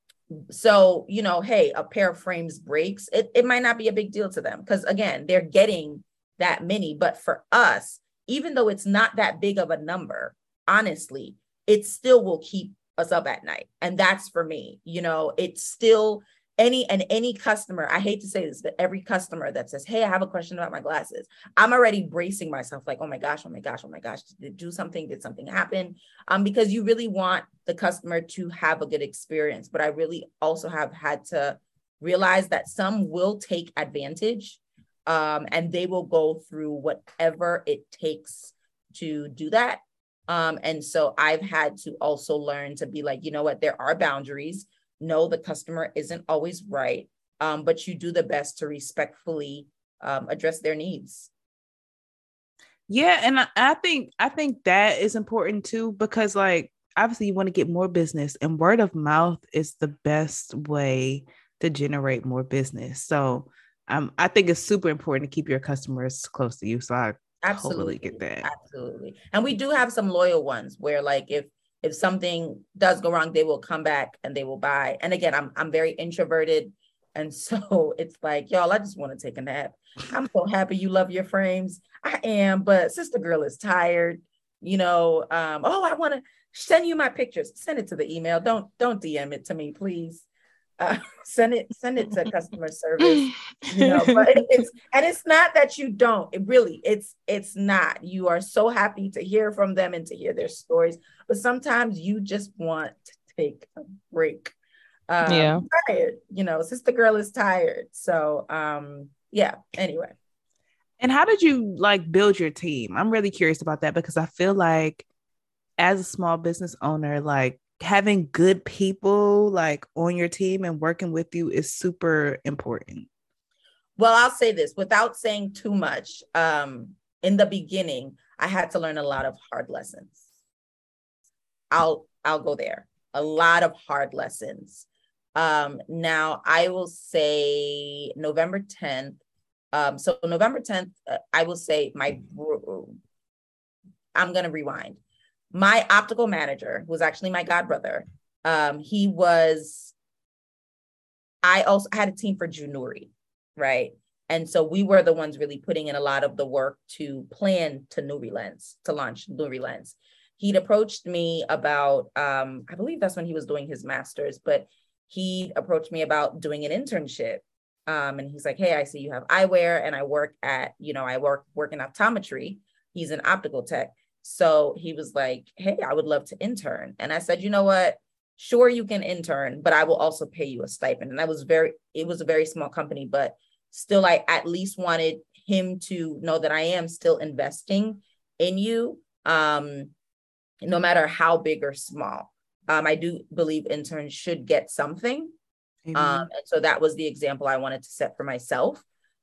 so, you know, hey, a pair of frames breaks, it, it might not be a big deal to them because, again, they're getting that many. But for us, even though it's not that big of a number, honestly, it still will keep us up at night. And that's for me, you know, it's still... Any and any customer, I hate to say this, but every customer that says, hey, I have a question about my glasses, I'm already bracing myself like, oh my gosh, oh my gosh, oh my gosh, did it do something? Did something happen? Um, because you really want the customer to have a good experience. But I really also have had to realize that some will take advantage um, and they will go through whatever it takes to do that. Um, and so I've had to also learn to be like, you know what, there are boundaries. No, the customer isn't always right, um, but you do the best to respectfully um, address their needs. Yeah, and I, I think I think that is important too, because like obviously you want to get more business, and word of mouth is the best way to generate more business. So um, I think it's super important to keep your customers close to you. So I totally Absolutely. get that. Absolutely. And we do have some loyal ones where like if if something does go wrong, they will come back and they will buy. And again, I'm I'm very introverted. And so it's like, y'all, I just want to take a nap. I'm so happy you love your frames. I am, but sister girl is tired. You know, um, oh, I want to send you my pictures. Send it to the email. Don't don't D M it to me, please. Uh, send it send it to customer service. You know, but it's and it's not that you don't. It really, it's it's not. You are so happy to hear from them and to hear their stories, but sometimes you just want to take a break. Um, Yeah. tired, you know, sister girl is tired. So um, yeah. Anyway. And how did you like build your team? I'm really curious about that because I feel like as a small business owner, like having good people like on your team and working with you is super important. Well, I'll say this without saying too much. Um, in the beginning, I had to learn a lot of hard lessons. I'll I'll go there. A lot of hard lessons. Um, now I will say November tenth. Um, so November tenth, uh, I will say my, I'm going to rewind. My optical manager, who was actually my godbrother, um, he was, I also had a team for Junuri, right? And so we were the ones really putting in a lot of the work to plan to Nuri Lens, to launch Nuri Lens. He'd approached me about, um, I believe that's when he was doing his master's, but he approached me about doing an internship. Um, and he's like, hey, I see you have eyewear and I work at, you know, I work, work in optometry. He's an optical tech. So he was like, hey, I would love to intern. And I said, you know what? Sure, you can intern, but I will also pay you a stipend. And that was very, it was a very small company, but still, I at least wanted him to know that I am still investing in you, um, no matter how big or small. Um, I do believe interns should get something. Um, and so that was the example I wanted to set for myself.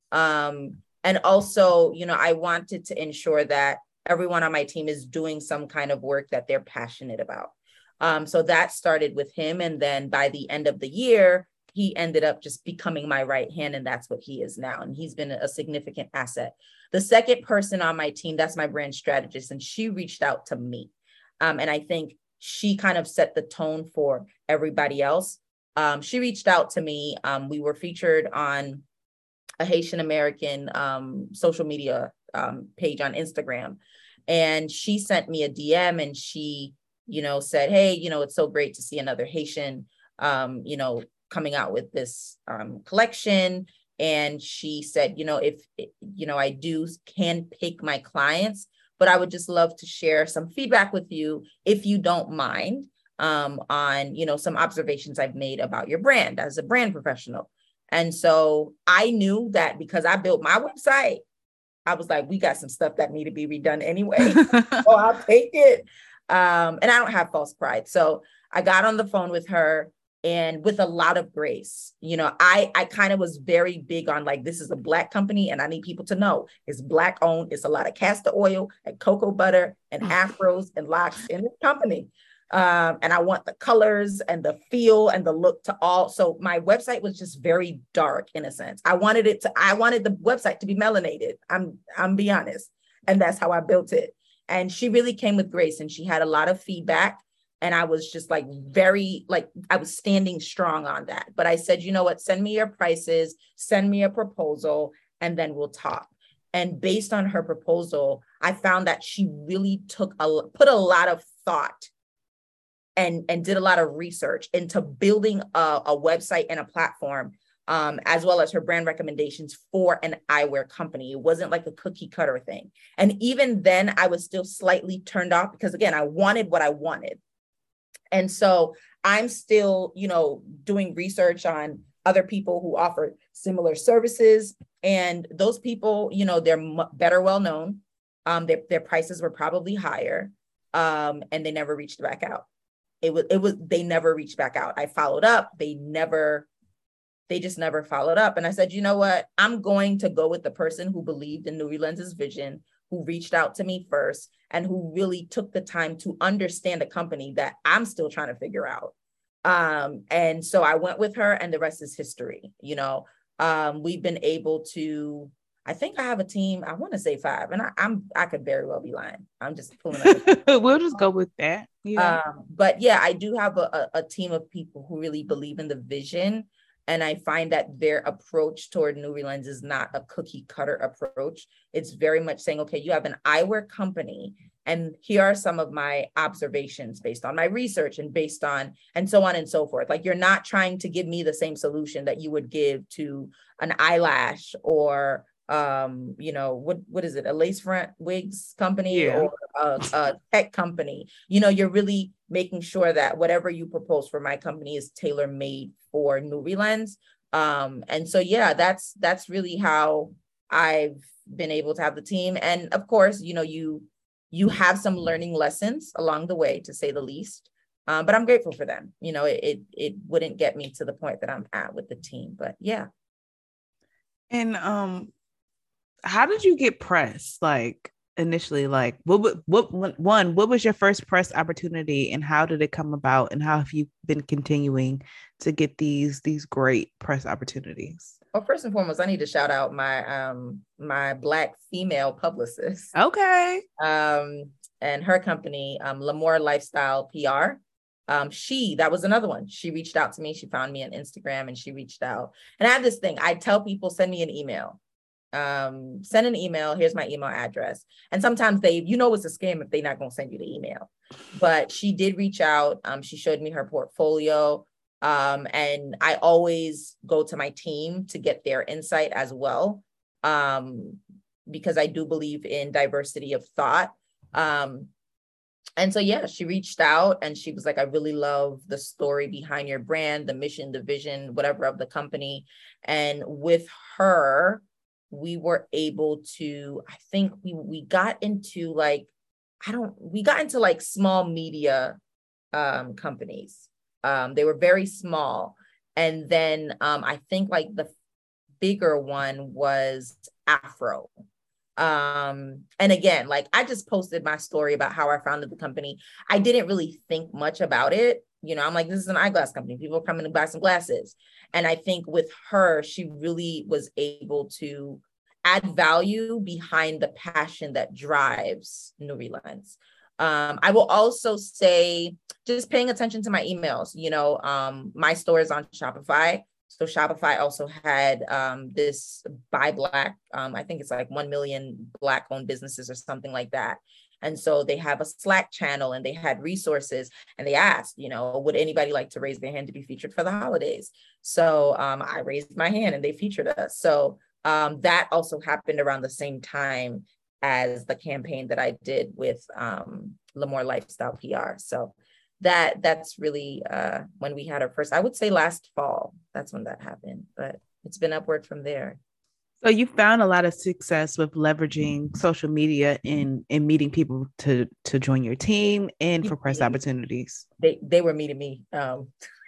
Um, and also, you know, I wanted to ensure that everyone on my team is doing some kind of work that they're passionate about. Um, so that started with him. And then by the end of the year, he ended up just becoming my right hand. And that's what he is now. And he's been a significant asset. The second person on my team, that's my brand strategist. And she reached out to me. Um, and I think she kind of set the tone for everybody else. Um, she reached out to me. Um, we were featured on a Haitian American um, social media um, page on Instagram. And she sent me a D M and she, you know, said, hey, you know, it's so great to see another Haitian, um, you know, coming out with this um, collection. And she said, you know, if, you know, I do can pick my clients, but I would just love to share some feedback with you if you don't mind. Um, on, you know, some observations I've made about your brand as a brand professional. And so I knew that because I built my website, I was like, we got some stuff that need to be redone anyway. So I'll take it. Um, and I don't have false pride. So I got on the phone with her and with a lot of grace. You know, I, I kind of was very big on like, this is a Black company and I need people to know it's Black owned. It's a lot of castor oil and cocoa butter and afros and locks in this company. Um, and I want the colors and the feel and the look to all. So my website was just very dark in a sense. I wanted it to, I wanted the website to be melanated. I'm, I'm be honest. And that's how I built it. And she really came with grace and she had a lot of feedback. And I was just like, very, like, I was standing strong on that. But I said, you know what, send me your prices, send me a proposal, and then we'll talk. And based on her proposal, I found that she really took a, put a lot of thought and, and did a lot of research into building a, a website and a platform, um, as well as her brand recommendations for an eyewear company. It wasn't like a cookie cutter thing. And even then I was still slightly turned off because again, I wanted what I wanted. And so I'm still, you know, doing research on other people who offer similar services. And those people, you know, they're m- better well known. Um, their, their prices were probably higher, um, and they never reached back out. it was, it was, they never reached back out. I followed up. They never, they just never followed up. And I said, you know what? I'm going to go with the person who believed in Nuury Lens's vision, who reached out to me first, and who really took the time to understand a company that I'm still trying to figure out. Um, and so I went with her, and the rest is history. You know, um, we've been able to, I think I have a team, I want to say five, and I, I'm, I could very well be lying. I'm just pulling up. We'll just go with that. Yeah. Um, but yeah, I do have a, a, a team of people who really believe in the vision. And I find that their approach toward Nuury Lens is not a cookie cutter approach. It's very much saying, okay, you have an eyewear company, and here are some of my observations based on my research and based on, and so on and so forth. Like, you're not trying to give me the same solution that you would give to an eyelash or, um, you know, what, what is it? A lace front wigs company, yeah, or a, a tech company. You know, you're really making sure that whatever you propose for my company is tailor-made for Nuury Lens. Um, and so, yeah, that's, that's really how I've been able to have the team. And of course, you know, you, you have some learning lessons along the way, to say the least. Um, but I'm grateful for them. You know, it, it, it wouldn't get me to the point that I'm at with the team, but yeah. And, um, how did you get press? Like, initially, like what, what, what, one, what was your first press opportunity, and how did it come about, and how have you been continuing to get these, these great press opportunities? Well, first and foremost, I need to shout out my, um, my Black female publicist. Okay. Um, and her company, um, L'Amour Lifestyle P R. Um, she, that was another one. She reached out to me. She found me on Instagram, and she reached out. And I have this thing. I tell people, send me an email. Um, send an email. Here's my email address. And sometimes they, you know, it's a scam if they're not going to send you the email. But she did reach out. Um, she showed me her portfolio. Um, and I always go to my team to get their insight as well. Um, because I do believe in diversity of thought. Um, and so, yeah, she reached out, and she was like, I really love the story behind your brand, the mission, the vision, whatever, of the company. And with her, we were able to, I think we, we got into like, I don't, we got into like small media um, companies. Um, they were very small. And then um, I think like the bigger one was Afro. Um, and again, like I just posted my story about how I founded the company. I didn't really think much about it. You know, I'm like, this is an eyeglass company. People are coming to buy some glasses. And I think with her, she really was able to add value behind the passion that drives Nuury Lens. Um, I will also say, just paying attention to my emails. You know, um, my store is on Shopify. So Shopify also had um, this Buy Black. Um, I think it's like one million Black owned businesses or something like that. And so they have a Slack channel, and they had resources, and they asked, you know, would anybody like to raise their hand to be featured for the holidays? So um, I raised my hand, and they featured us. So um, that also happened around the same time as the campaign that I did with um, L'Amour Lifestyle P R. So that that's really uh, when we had our first, I would say last fall, that's when that happened, but it's been upward from there. So you found a lot of success with leveraging social media in, in meeting people to, to join your team and for press opportunities. They they were meeting me. Um,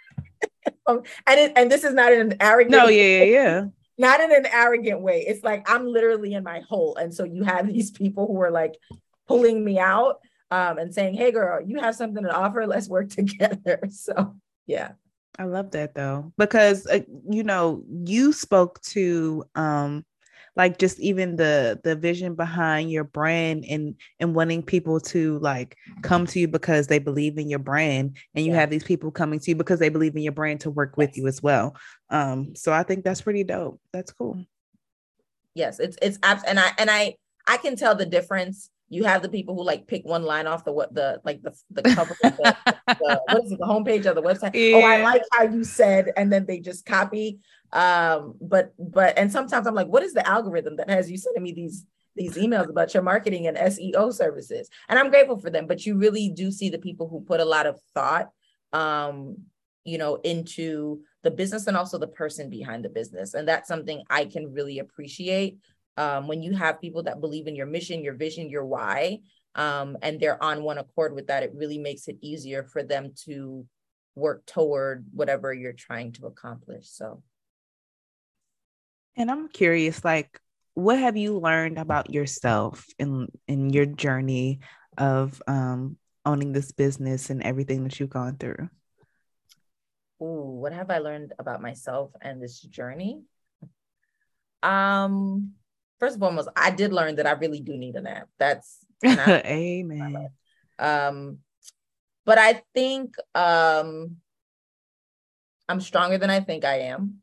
and, it, and this is not in an arrogant No, yeah, yeah, yeah. Not in an arrogant way. It's like, I'm literally in my hole. And so you have these people who are like pulling me out um, and saying, hey girl, you have something to offer. Let's work together. So yeah. I love that though, because, uh, you know, you spoke to um, like just even the the vision behind your brand and and wanting people to like come to you because they believe in your brand, and you yeah. have these people coming to you because they believe in your brand to work with yes. you as well. Um, so I think that's pretty dope. That's cool. Yes, it's it's abs- and I and I I can tell the difference. You have the people who like pick one line off the what the like the the cover of the, the what is it the homepage of the website. Yeah. Oh, I like how you said, and then they just copy. Um, but but and sometimes I'm like, what is the algorithm that has you sending me these these emails about your marketing and S E O services? And I'm grateful for them, but you really do see the people who put a lot of thought, um, you know, into the business and also the person behind the business, and that's something I can really appreciate. Um, when you have people that believe in your mission, your vision, your why, um, and they're on one accord with that, it really makes it easier for them to work toward whatever you're trying to accomplish. So. And I'm curious, like, what have you learned about yourself in in your journey of um, owning this business and everything that you've gone through? Ooh, what have I learned about myself and this journey? Um, first and foremost, I did learn that I really do need a nap. That's not amen. Um, but I think um, I'm stronger than I think I am.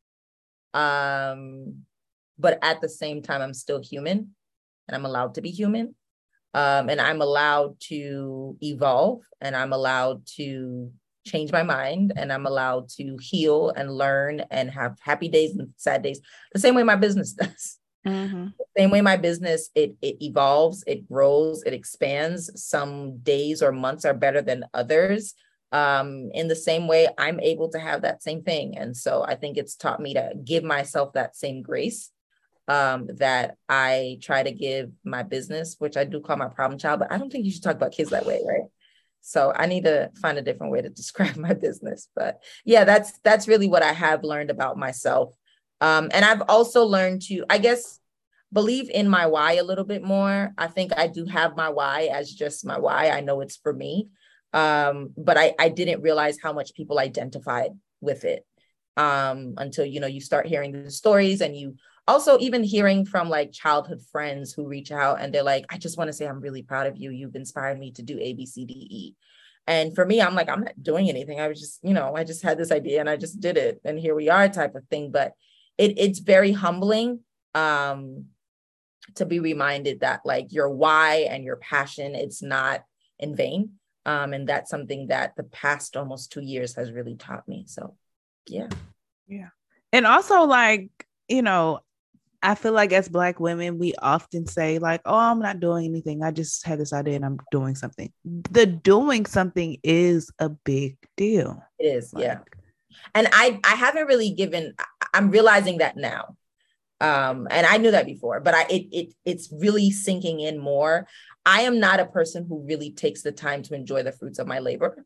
Um, but at the same time, I'm still human, and I'm allowed to be human. Um, and I'm allowed to evolve, and I'm allowed to change my mind, and I'm allowed to heal and learn and have happy days and sad days, the same way my business does. Mm-hmm. The same way my business, it, it evolves, it grows, it expands. Some days or months are better than others. Um, in the same way, I'm able to have that same thing. And so I think it's taught me to give myself that same grace um, that I try to give my business, which I do call my problem child, but I don't think you should talk about kids that way, right? So I need to find a different way to describe my business. But yeah, that's that's really what I have learned about myself. Um, and I've also learned to, I guess, believe in my why a little bit more. I think I do have my why as just my why. I know it's for me. Um, but I, I didn't realize how much people identified with it um, until, you know, you start hearing the stories, and you also even hearing from like childhood friends who reach out and they're like, I just want to say I'm really proud of you. You've inspired me to do A, B, C, D, E. And for me, I'm like, I'm not doing anything. I was just, you know, I just had this idea and I just did it. And here we are type of thing. But it, it's very humbling um, to be reminded that like your why and your passion, it's not in vain. Um, and that's something that the past almost two years has really taught me. So, yeah. Yeah. And also like, you know, I feel like as Black women, we often say like, oh, I'm not doing anything. I just had this idea and I'm doing something. The doing something is a big deal. It is. Like, yeah. And I, I haven't really given, I'm realizing that now. Um, and I knew that before, but I, it, it, it's really sinking in more. I am not a person who really takes the time to enjoy the fruits of my labor.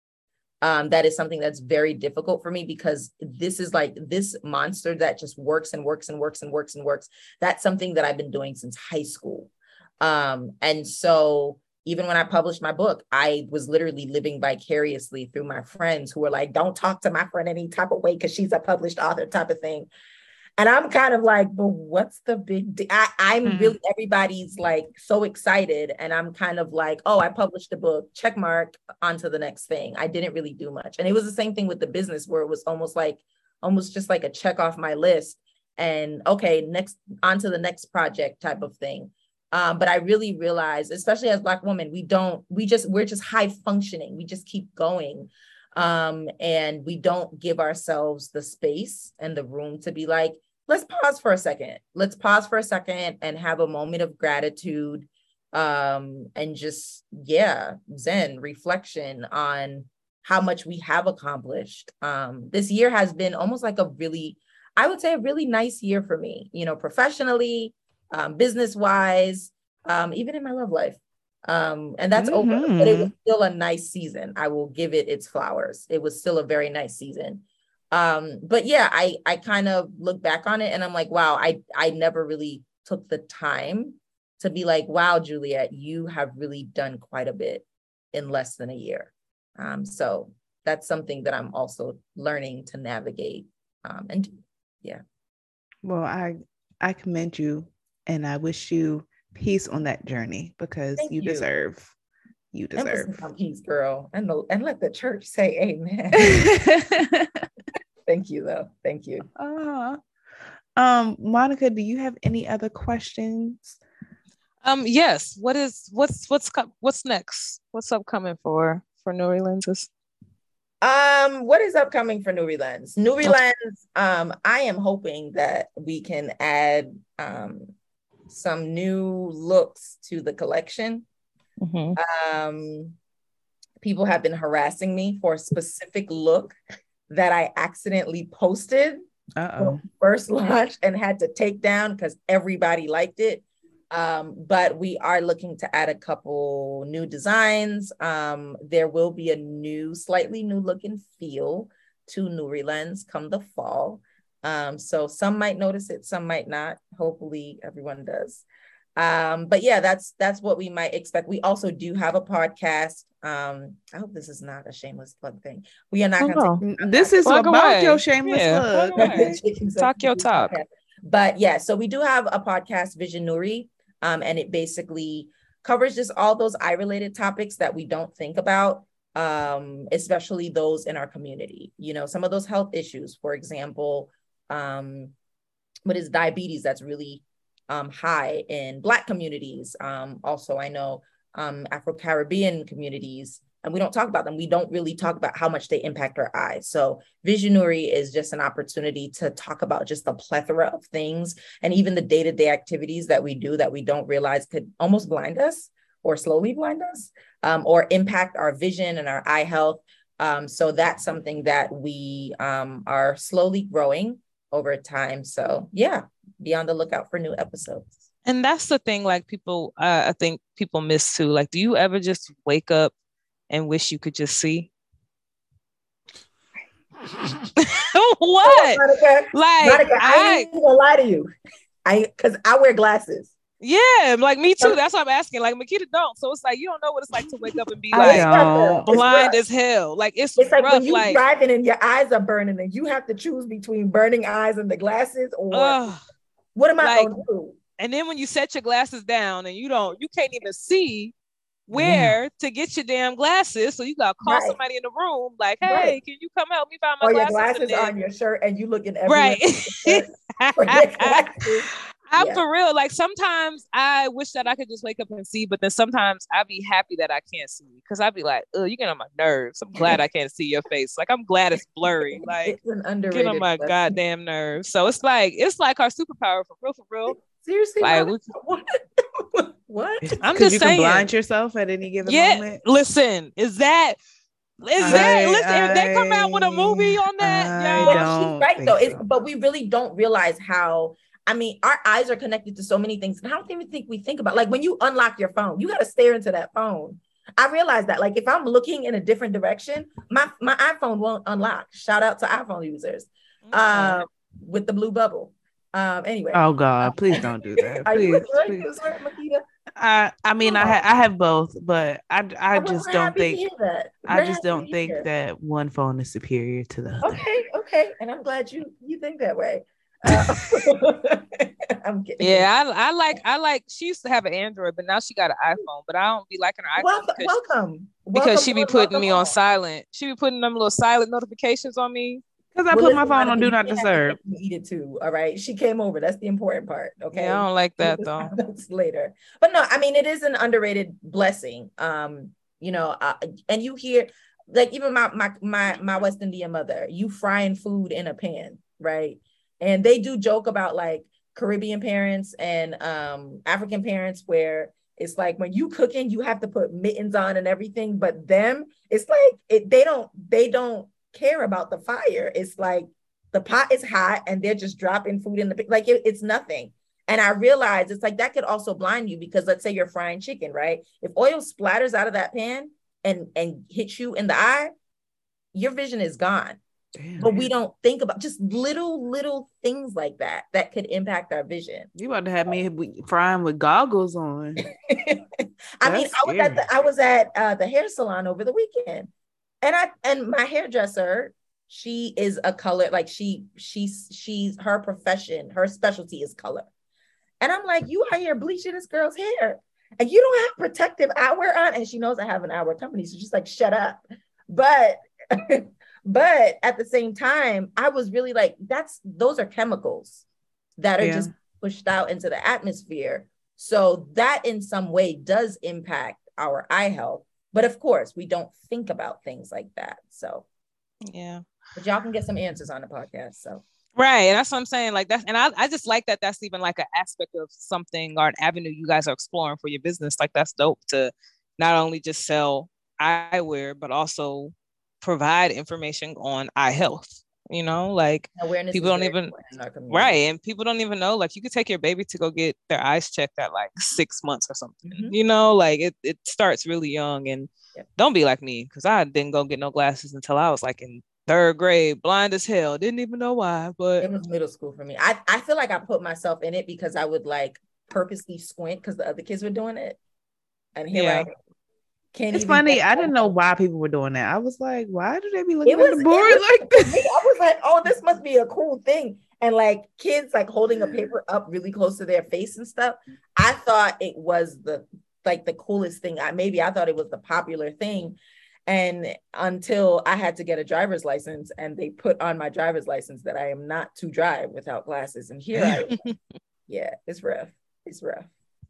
Um, that is something that's very difficult for me because this is like this monster that just works and works and works and works and works. That's something that I've been doing since high school. Um, and so even when I published my book, I was literally living vicariously through my friends who were like, don't talk to my friend any type of way because she's a published author type of thing. And I'm kind of like, but what's the big deal? I, I'm mm-hmm. really, everybody's like so excited. And I'm kind of like, oh, I published a book, check mark, on to the next thing. I didn't really do much. And it was the same thing with the business where it was almost like, almost just like a check off my list. And okay, next, on to the next project type of thing. Um, but I really realized, especially as Black women, we don't, we just, we're just high functioning. We just keep going. Um, and we don't give ourselves the space and the room to be like, let's pause for a second. Let's pause for a second and have a moment of gratitude um, and just, yeah, Zen reflection on how much we have accomplished. Um, this year has been almost like a really, I would say a really nice year for me, you know, professionally, um, business-wise, um, even in my love life. Um, and that's mm-hmm. over, but it was still a nice season. I will give it its flowers. It was still a very nice season. Um, but yeah, I, I kind of look back on it and I'm like, wow, I, I never really took the time to be like, wow, Juliet, you have really done quite a bit in less than a year. Um, so that's something that I'm also learning to navigate. Um, and yeah. Well, I, I commend you and I wish you peace on that journey because you, you deserve you deserve peace, girl, and the, and let the church say amen. Thank you though. Thank you. Uh, um Monica, do you have any other questions? Um yes. What is what's what's what's next? What's upcoming for for Nuri Lenses? Um, what is upcoming for Nuri Lens? Nuri Lens, um, I am hoping that we can add um some new looks to the collection. Mm-hmm. Um, people have been harassing me for a specific look that I accidentally posted Uh-oh. first launch and had to take down because everybody liked it. Um, but we are looking to add a couple new designs. Um, there will be a new, slightly new look and feel to Nury Lens come the fall. Um, so some might notice it, some might not. Hopefully everyone does. Um, but yeah, that's that's what we might expect. We also do have a podcast. Um, I hope this is not a shameless plug thing. We are not Oh, going no. This is Plug about away. your shameless Yeah, plug. plug away. Okay. Talk your talk. But yeah, so we do have a podcast, Vision Nury, um, and it basically covers just all those eye-related topics that we don't think about, um, especially those in our community. You know, some of those health issues, for example, um, what is diabetes that's really um, high in Black communities. Um, also, I know um, Afro-Caribbean communities, and we don't talk about them. We don't really talk about how much they impact our eyes. So Vision Nury is just an opportunity to talk about just the plethora of things and even the day-to-day activities that we do that we don't realize could almost blind us or slowly blind us um, or impact our vision and our eye health. Um, so that's something that we um, are slowly growing over time. So yeah, be on the lookout for new episodes. And that's the thing, like people, uh, I think people miss too. Like, do you ever just wake up and wish you could just see? What? Monica, like, Monica, I, I ain't gonna lie to you. I because I wear glasses. Yeah, like me too. That's what I'm asking. Like Makita don't. So it's like you don't know what it's like to wake up and be I like don't. blind as hell. Like it's, It's like rough, when you're like, driving and your eyes are burning and you have to choose between burning eyes and the glasses or uh, what am I like, gonna do? And then when you set your glasses down and you don't, you can't even see where yeah. to get your damn glasses. So you gotta call right. somebody in the room, like, hey, right. can you come help me find my or glasses? Or your glasses then, on your shirt and you looking everywhere. Right. I'm yeah. for real. Like sometimes I wish that I could just wake up and see, but then sometimes I'd be happy that I can't see because I'd be like, oh, you get on my nerves. I'm glad I can't see your face. Like I'm glad it's blurry. Like it's an underrated get on my question. goddamn nerves. So it's like it's like our superpower for real, for real. Seriously, like, we, what? What? I'm just you saying. Can blind yourself at any given yeah, moment. Listen, is that? Is I, that listen? I, if they come out with a movie on that, I y'all, don't she's right though. so. It's, but we really don't realize how. I mean, our eyes are connected to so many things. And I don't even think we think about, like when you unlock your phone, you got to stare into that phone. I realize that, like, if I'm looking in a different direction, my, my iPhone won't unlock. Shout out to iPhone users mm-hmm. uh, with the blue bubble. Um, anyway. Oh God, please don't do that. Are please, you a please. user, Makita? I, I mean, oh. I, ha- I have both, but I, I well, just don't think, I just don't think hear. that one phone is superior to the other. Okay, okay. And I'm glad you, you think that way. Uh, I'm kidding. Yeah, I, I like I like she used to have an Android, but now she got an iPhone. But I don't be liking her iPhone welcome, because, welcome. because welcome she be putting me on, on silent. She be putting them little silent notifications on me. Because I well, put listen, my phone on do not disturb. Eat it too. All right. She came over. That's the important part. Okay. Yeah, I don't like that though. That's later. But no, I mean it is an underrated blessing. Um, you know, uh, and you hear like even my my my my West Indian mother, you frying food in a pan, right? And they do joke about like Caribbean parents and um, African parents where it's like when you cooking, you have to put mittens on and everything. But them, it's like it, they don't they don't care about the fire. It's like the pot is hot and they're just dropping food in the like it, it's nothing. And I realize it's like that could also blind you because let's say you're frying chicken, right? If oil splatters out of that pan and and hits you in the eye, your vision is gone. Damn, but man. We don't think about just little, little things like that that could impact our vision. You about to have me frying with goggles on. I mean, I was at the, I was at uh, the hair salon over the weekend, and I and my hairdresser, she is a color like she she's she's her profession, her specialty is color, and I'm like, you out here bleaching this girl's hair, and you don't have protective eyewear on, and she knows I have an eyewear company, so she's like, shut up, but. But at the same time, I was really like, that's those are chemicals that are yeah. just pushed out into the atmosphere. So that in some way does impact our eye health. But of course, we don't think about things like that. So yeah. But y'all can get some answers on the podcast. So right. And that's what I'm saying. Like that's and I, I just like that that's even like an aspect of something or an avenue you guys are exploring for your business. Like that's dope to not only just sell eyewear, but also provide information on eye health, You know, like awareness people don't even right, and people don't even know. Like you could take your baby to go get their eyes checked at like six months or something. Mm-hmm. You know, like it it starts really young, and yep. Don't be like me because I didn't go get no glasses until I was like in third grade, blind as hell. Didn't even know why, but it was middle school for me. I I feel like I put myself in it because I would like purposely squint because the other kids were doing it, and here yeah. I Can't it's funny. I didn't know why people were doing that. I was like, why do they be looking was, at the board was, like this? I was like, oh, this must be a cool thing. And like kids like holding a paper up really close to their face and stuff. I thought it was the like the coolest thing. I maybe I thought it was the popular thing. And until I had to get a driver's license and they put on my driver's license that I am not to drive without glasses. And here I am. Yeah, it's rough. It's rough.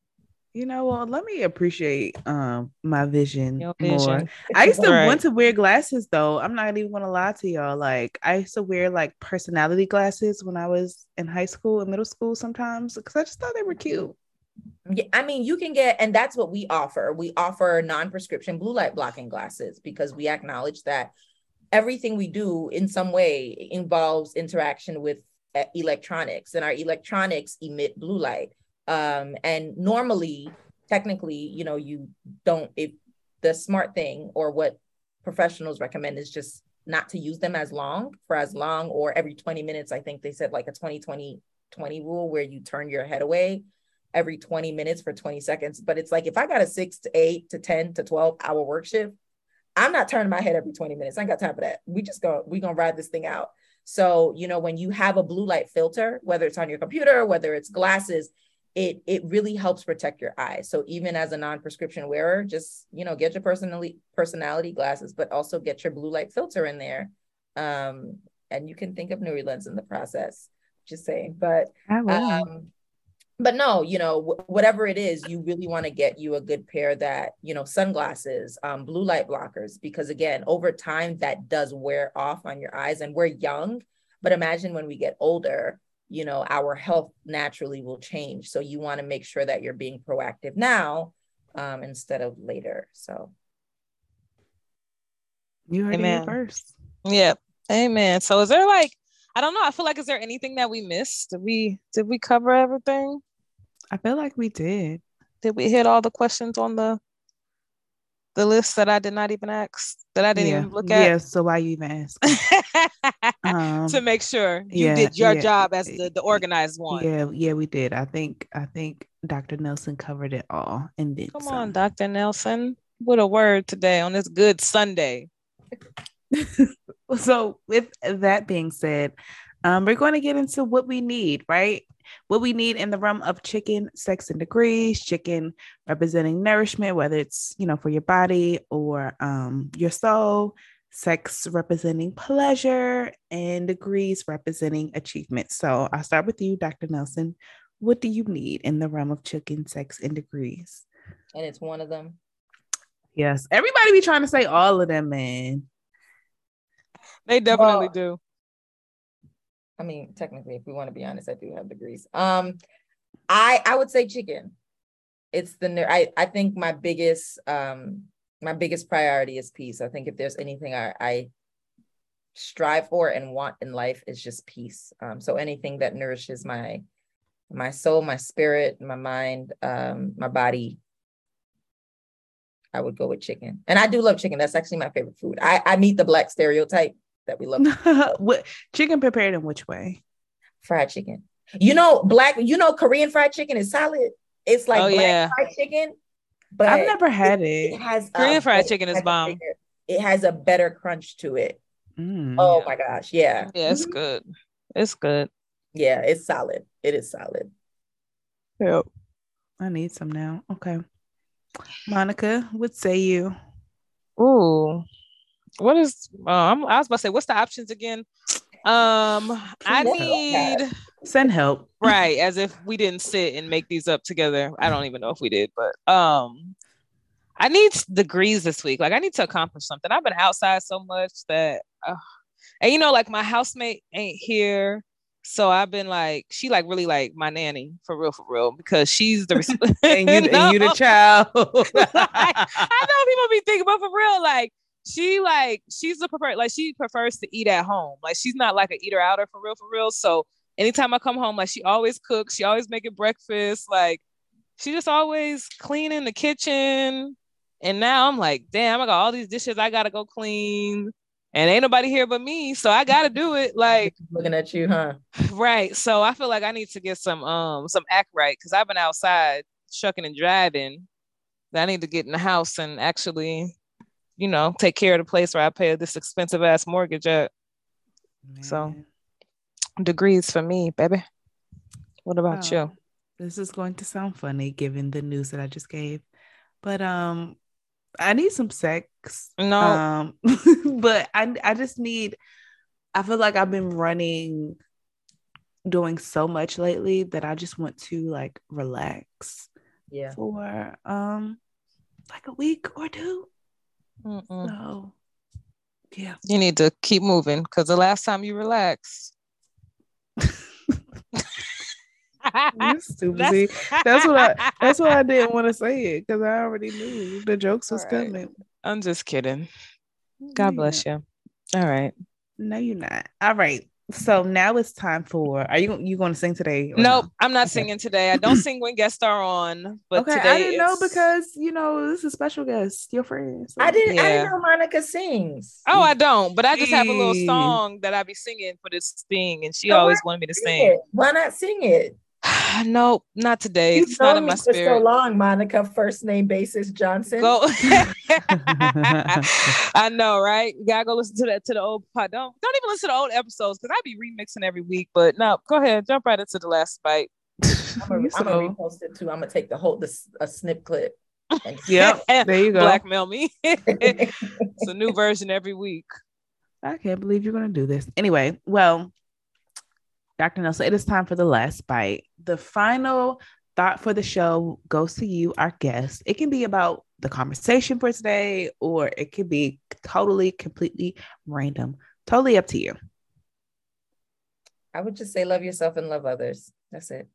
You know, well, let me appreciate um my vision, Your vision. more. I used to right. want to wear glasses though. I'm not even gonna lie to y'all. Like I used to wear like personality glasses when I was in high school and middle school sometimes because I just thought they were cute. Yeah, I mean, you can get, and that's what we offer. We offer non-prescription blue light blocking glasses because we acknowledge that everything we do in some way involves interaction with uh, electronics, and our electronics emit blue light. Um, and normally, technically, you know, you don't, if the smart thing or what professionals recommend is just not to use them as long for as long or every twenty minutes. I think they said like a twenty, twenty, twenty rule where you turn your head away every twenty minutes for twenty seconds. But it's like, if I got a six to eight to ten to twelve hour work shift, I'm not turning my head every twenty minutes. I ain't got time for that. We just go, we gonna ride this thing out. So, you know, when you have a blue light filter, whether it's on your computer, whether it's glasses, it it really helps protect your eyes. So even as a non-prescription wearer, just, you know, get your personality personality glasses, but also get your blue light filter in there. Um, and you can think of NuriLens in the process, just saying, but, um, but no, you know, w- whatever it is, you really want to get you a good pair that, you know, sunglasses, um, blue light blockers, because again, over time that does wear off on your eyes, and we're young, but imagine when we get older, you know, our health naturally will change. So you want to make sure that you're being proactive now um, instead of later. So. You heard it first. Yeah. Amen. So is there like, I don't know. I feel like, is there anything that we missed? Did we, did we cover everything? I feel like we did. Did we hit all the questions on the, the list that I did not even ask, that I didn't yeah. even look at? Yeah. So why you even ask? um, to make sure you yeah, did your yeah, job as the, the organized one. Yeah. Yeah, we did. I think, I think Doctor Nelson covered it all. And then Come some. on, Doctor Nelson. What a word today on this good Sunday. So with that being said, um, we're going to get into what we need, right? What we need in the realm of chicken, sex, and degrees. Chicken representing nourishment, whether it's, you know, for your body or um, your soul. Sex representing pleasure, and degrees representing achievement. So I'll start with you, Doctor Nelson. What do you need in the realm of chicken, sex, and degrees? And it's one of them. Yes. Everybody be trying to say all of them, man. They definitely well, do. I mean, technically, if we want to be honest, I do have degrees. Um, I I would say chicken. It's the I I think my biggest um my biggest priority is peace. I think if there's anything I, I strive for and want in life, is just peace. Um, so anything that nourishes my my soul, my spirit, my mind, um, my body, I would go with chicken. And I do love chicken. That's actually my favorite food. I, I meet the Black stereotype that we love. What chicken prepared in which way? Fried chicken. You know, black, you know, Korean fried chicken is solid. It's like oh, black yeah. fried chicken. But I've never had it. It, it has Korean um, fried chicken is bomb. Bigger, it has a better crunch to it. Mm, oh yeah. my gosh. Yeah. Yeah, it's mm-hmm. good. It's good. Yeah, it's solid. It is solid. Yep. I need some now. Okay. Monica, what say you? Ooh, what is? Uh, I'm, I was about to say, what's the options again? Um, I need send help. Right, as if we didn't sit and make these up together. I don't even know if we did, but um, I need degrees this week. Like I need to accomplish something. I've been outside so much that, uh, and you know, like my housemate ain't here. So I've been like, she like really like my nanny for real, for real, because she's the and, you, no. and you the child. Like, I know people be thinking, but for real, like she like she's the preferred like she prefers to eat at home. Like she's not like an eater outer for real, for real. So anytime I come home, like she always cooks, she always making breakfast, like she just always cleaning the kitchen. And now I'm like, damn, I got all these dishes I gotta go clean. And ain't nobody here but me, so I gotta do it. Like looking at you, huh? Right. So I feel like I need to get some um some act right because I've been outside shucking and driving. I need to get in the house and actually, you know, take care of the place where I pay this expensive ass mortgage at. Man. So degrees for me, baby. What about oh, you? This is going to sound funny given the news that I just gave, but um, I need some sex. No, um, but I I just need. I feel like I've been running, doing so much lately that I just want to like relax. Yeah. For um, like a week or two. Mm-mm. So, yeah. You need to keep moving because the last time you relaxed. You're stupid. That's, See, that's what I. That's why I didn't want to say it because I already knew the jokes was right. coming. I'm just kidding. God no, bless you. All right. No, you're not. All right. So now it's time for. Are you you going to sing today? Nope, no? I'm not okay. singing today. I don't sing when guests are on. But okay, today I didn't it's... know because you know this is a special guest, your friend. So. I didn't. Yeah. I didn't know Monica sings. Oh, I don't. But I just have a little song that I be singing for this thing, and she so always wanted me to sing. It? Why not sing it? Nope, not today. You've it's not in my for spirit. So long, Monica. First name basis Johnson. Go. I know, right? You gotta go listen to that to the old pod. Don't don't even listen to old episodes because I be remixing every week. But no, go ahead, jump right into the last bite. I'm gonna so... repost it too. I'm gonna take the whole this a snip clip. And... Yep, there you go. Blackmail me. It's a new version every week. I can't believe you're gonna do this. Anyway, well. Doctor Nelson, it is time for the last bite. The final thought for the show goes to you, our guest. It can be about the conversation for today, or it could be totally, completely random. Totally up to you. I would just say love yourself and love others. That's it.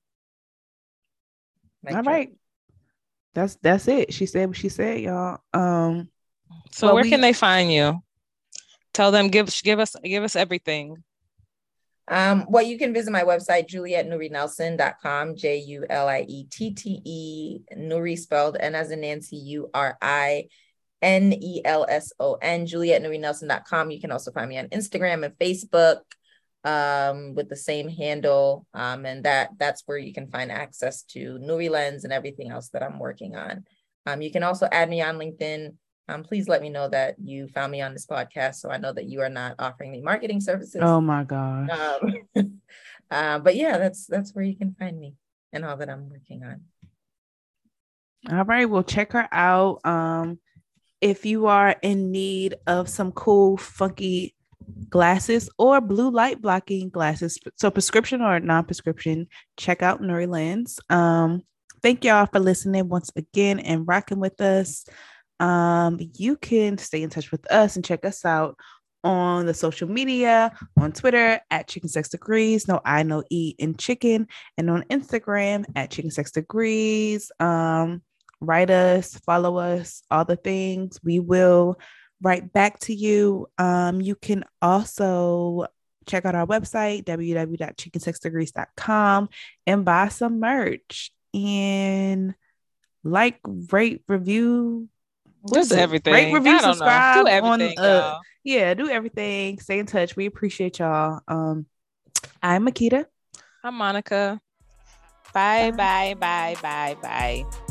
Make All sure. right. That's that's it. She said what she said, y'all. Um, so well, where we... can they find you? Tell them, give give us give us everything. Um, well, you can visit my website, juliette nuri nelson dot com, J U L I E T T E, Nuri spelled N as in Nancy, U R I N E L S O N, juliette nuri nelson dot com. You can also find me on Instagram and Facebook um, with the same handle. Um, and that that's where you can find access to Nuri Lens and everything else that I'm working on. Um, you can also add me on LinkedIn. Um, please let me know that you found me on this podcast so I know that you are not offering me marketing services. Oh my gosh. Um, uh, but yeah, that's that's where you can find me and all that I'm working on. All right, well, check her out. Um, if you are in need of some cool, funky glasses or blue light blocking glasses, so prescription or non-prescription, check out Nuri Lens. Um, thank y'all for listening once again and rocking with us. Um, you can stay in touch with us and check us out on the social media, on Twitter at Chicken Sex Degrees, no I, no E in chicken, and on Instagram at Chicken Sex Degrees. Um, write us, follow us, all the things. We will write back to you. Um, you can also check out our website, w w w dot chicken sex degrees dot com, and buy some merch and like, rate, review. Just everything. Rate, review, subscribe. Do everything, on, uh, yeah, do everything. Stay in touch. We appreciate y'all. Um, I'm Makita. I'm Monica. Bye, bye, bye, bye, bye. bye.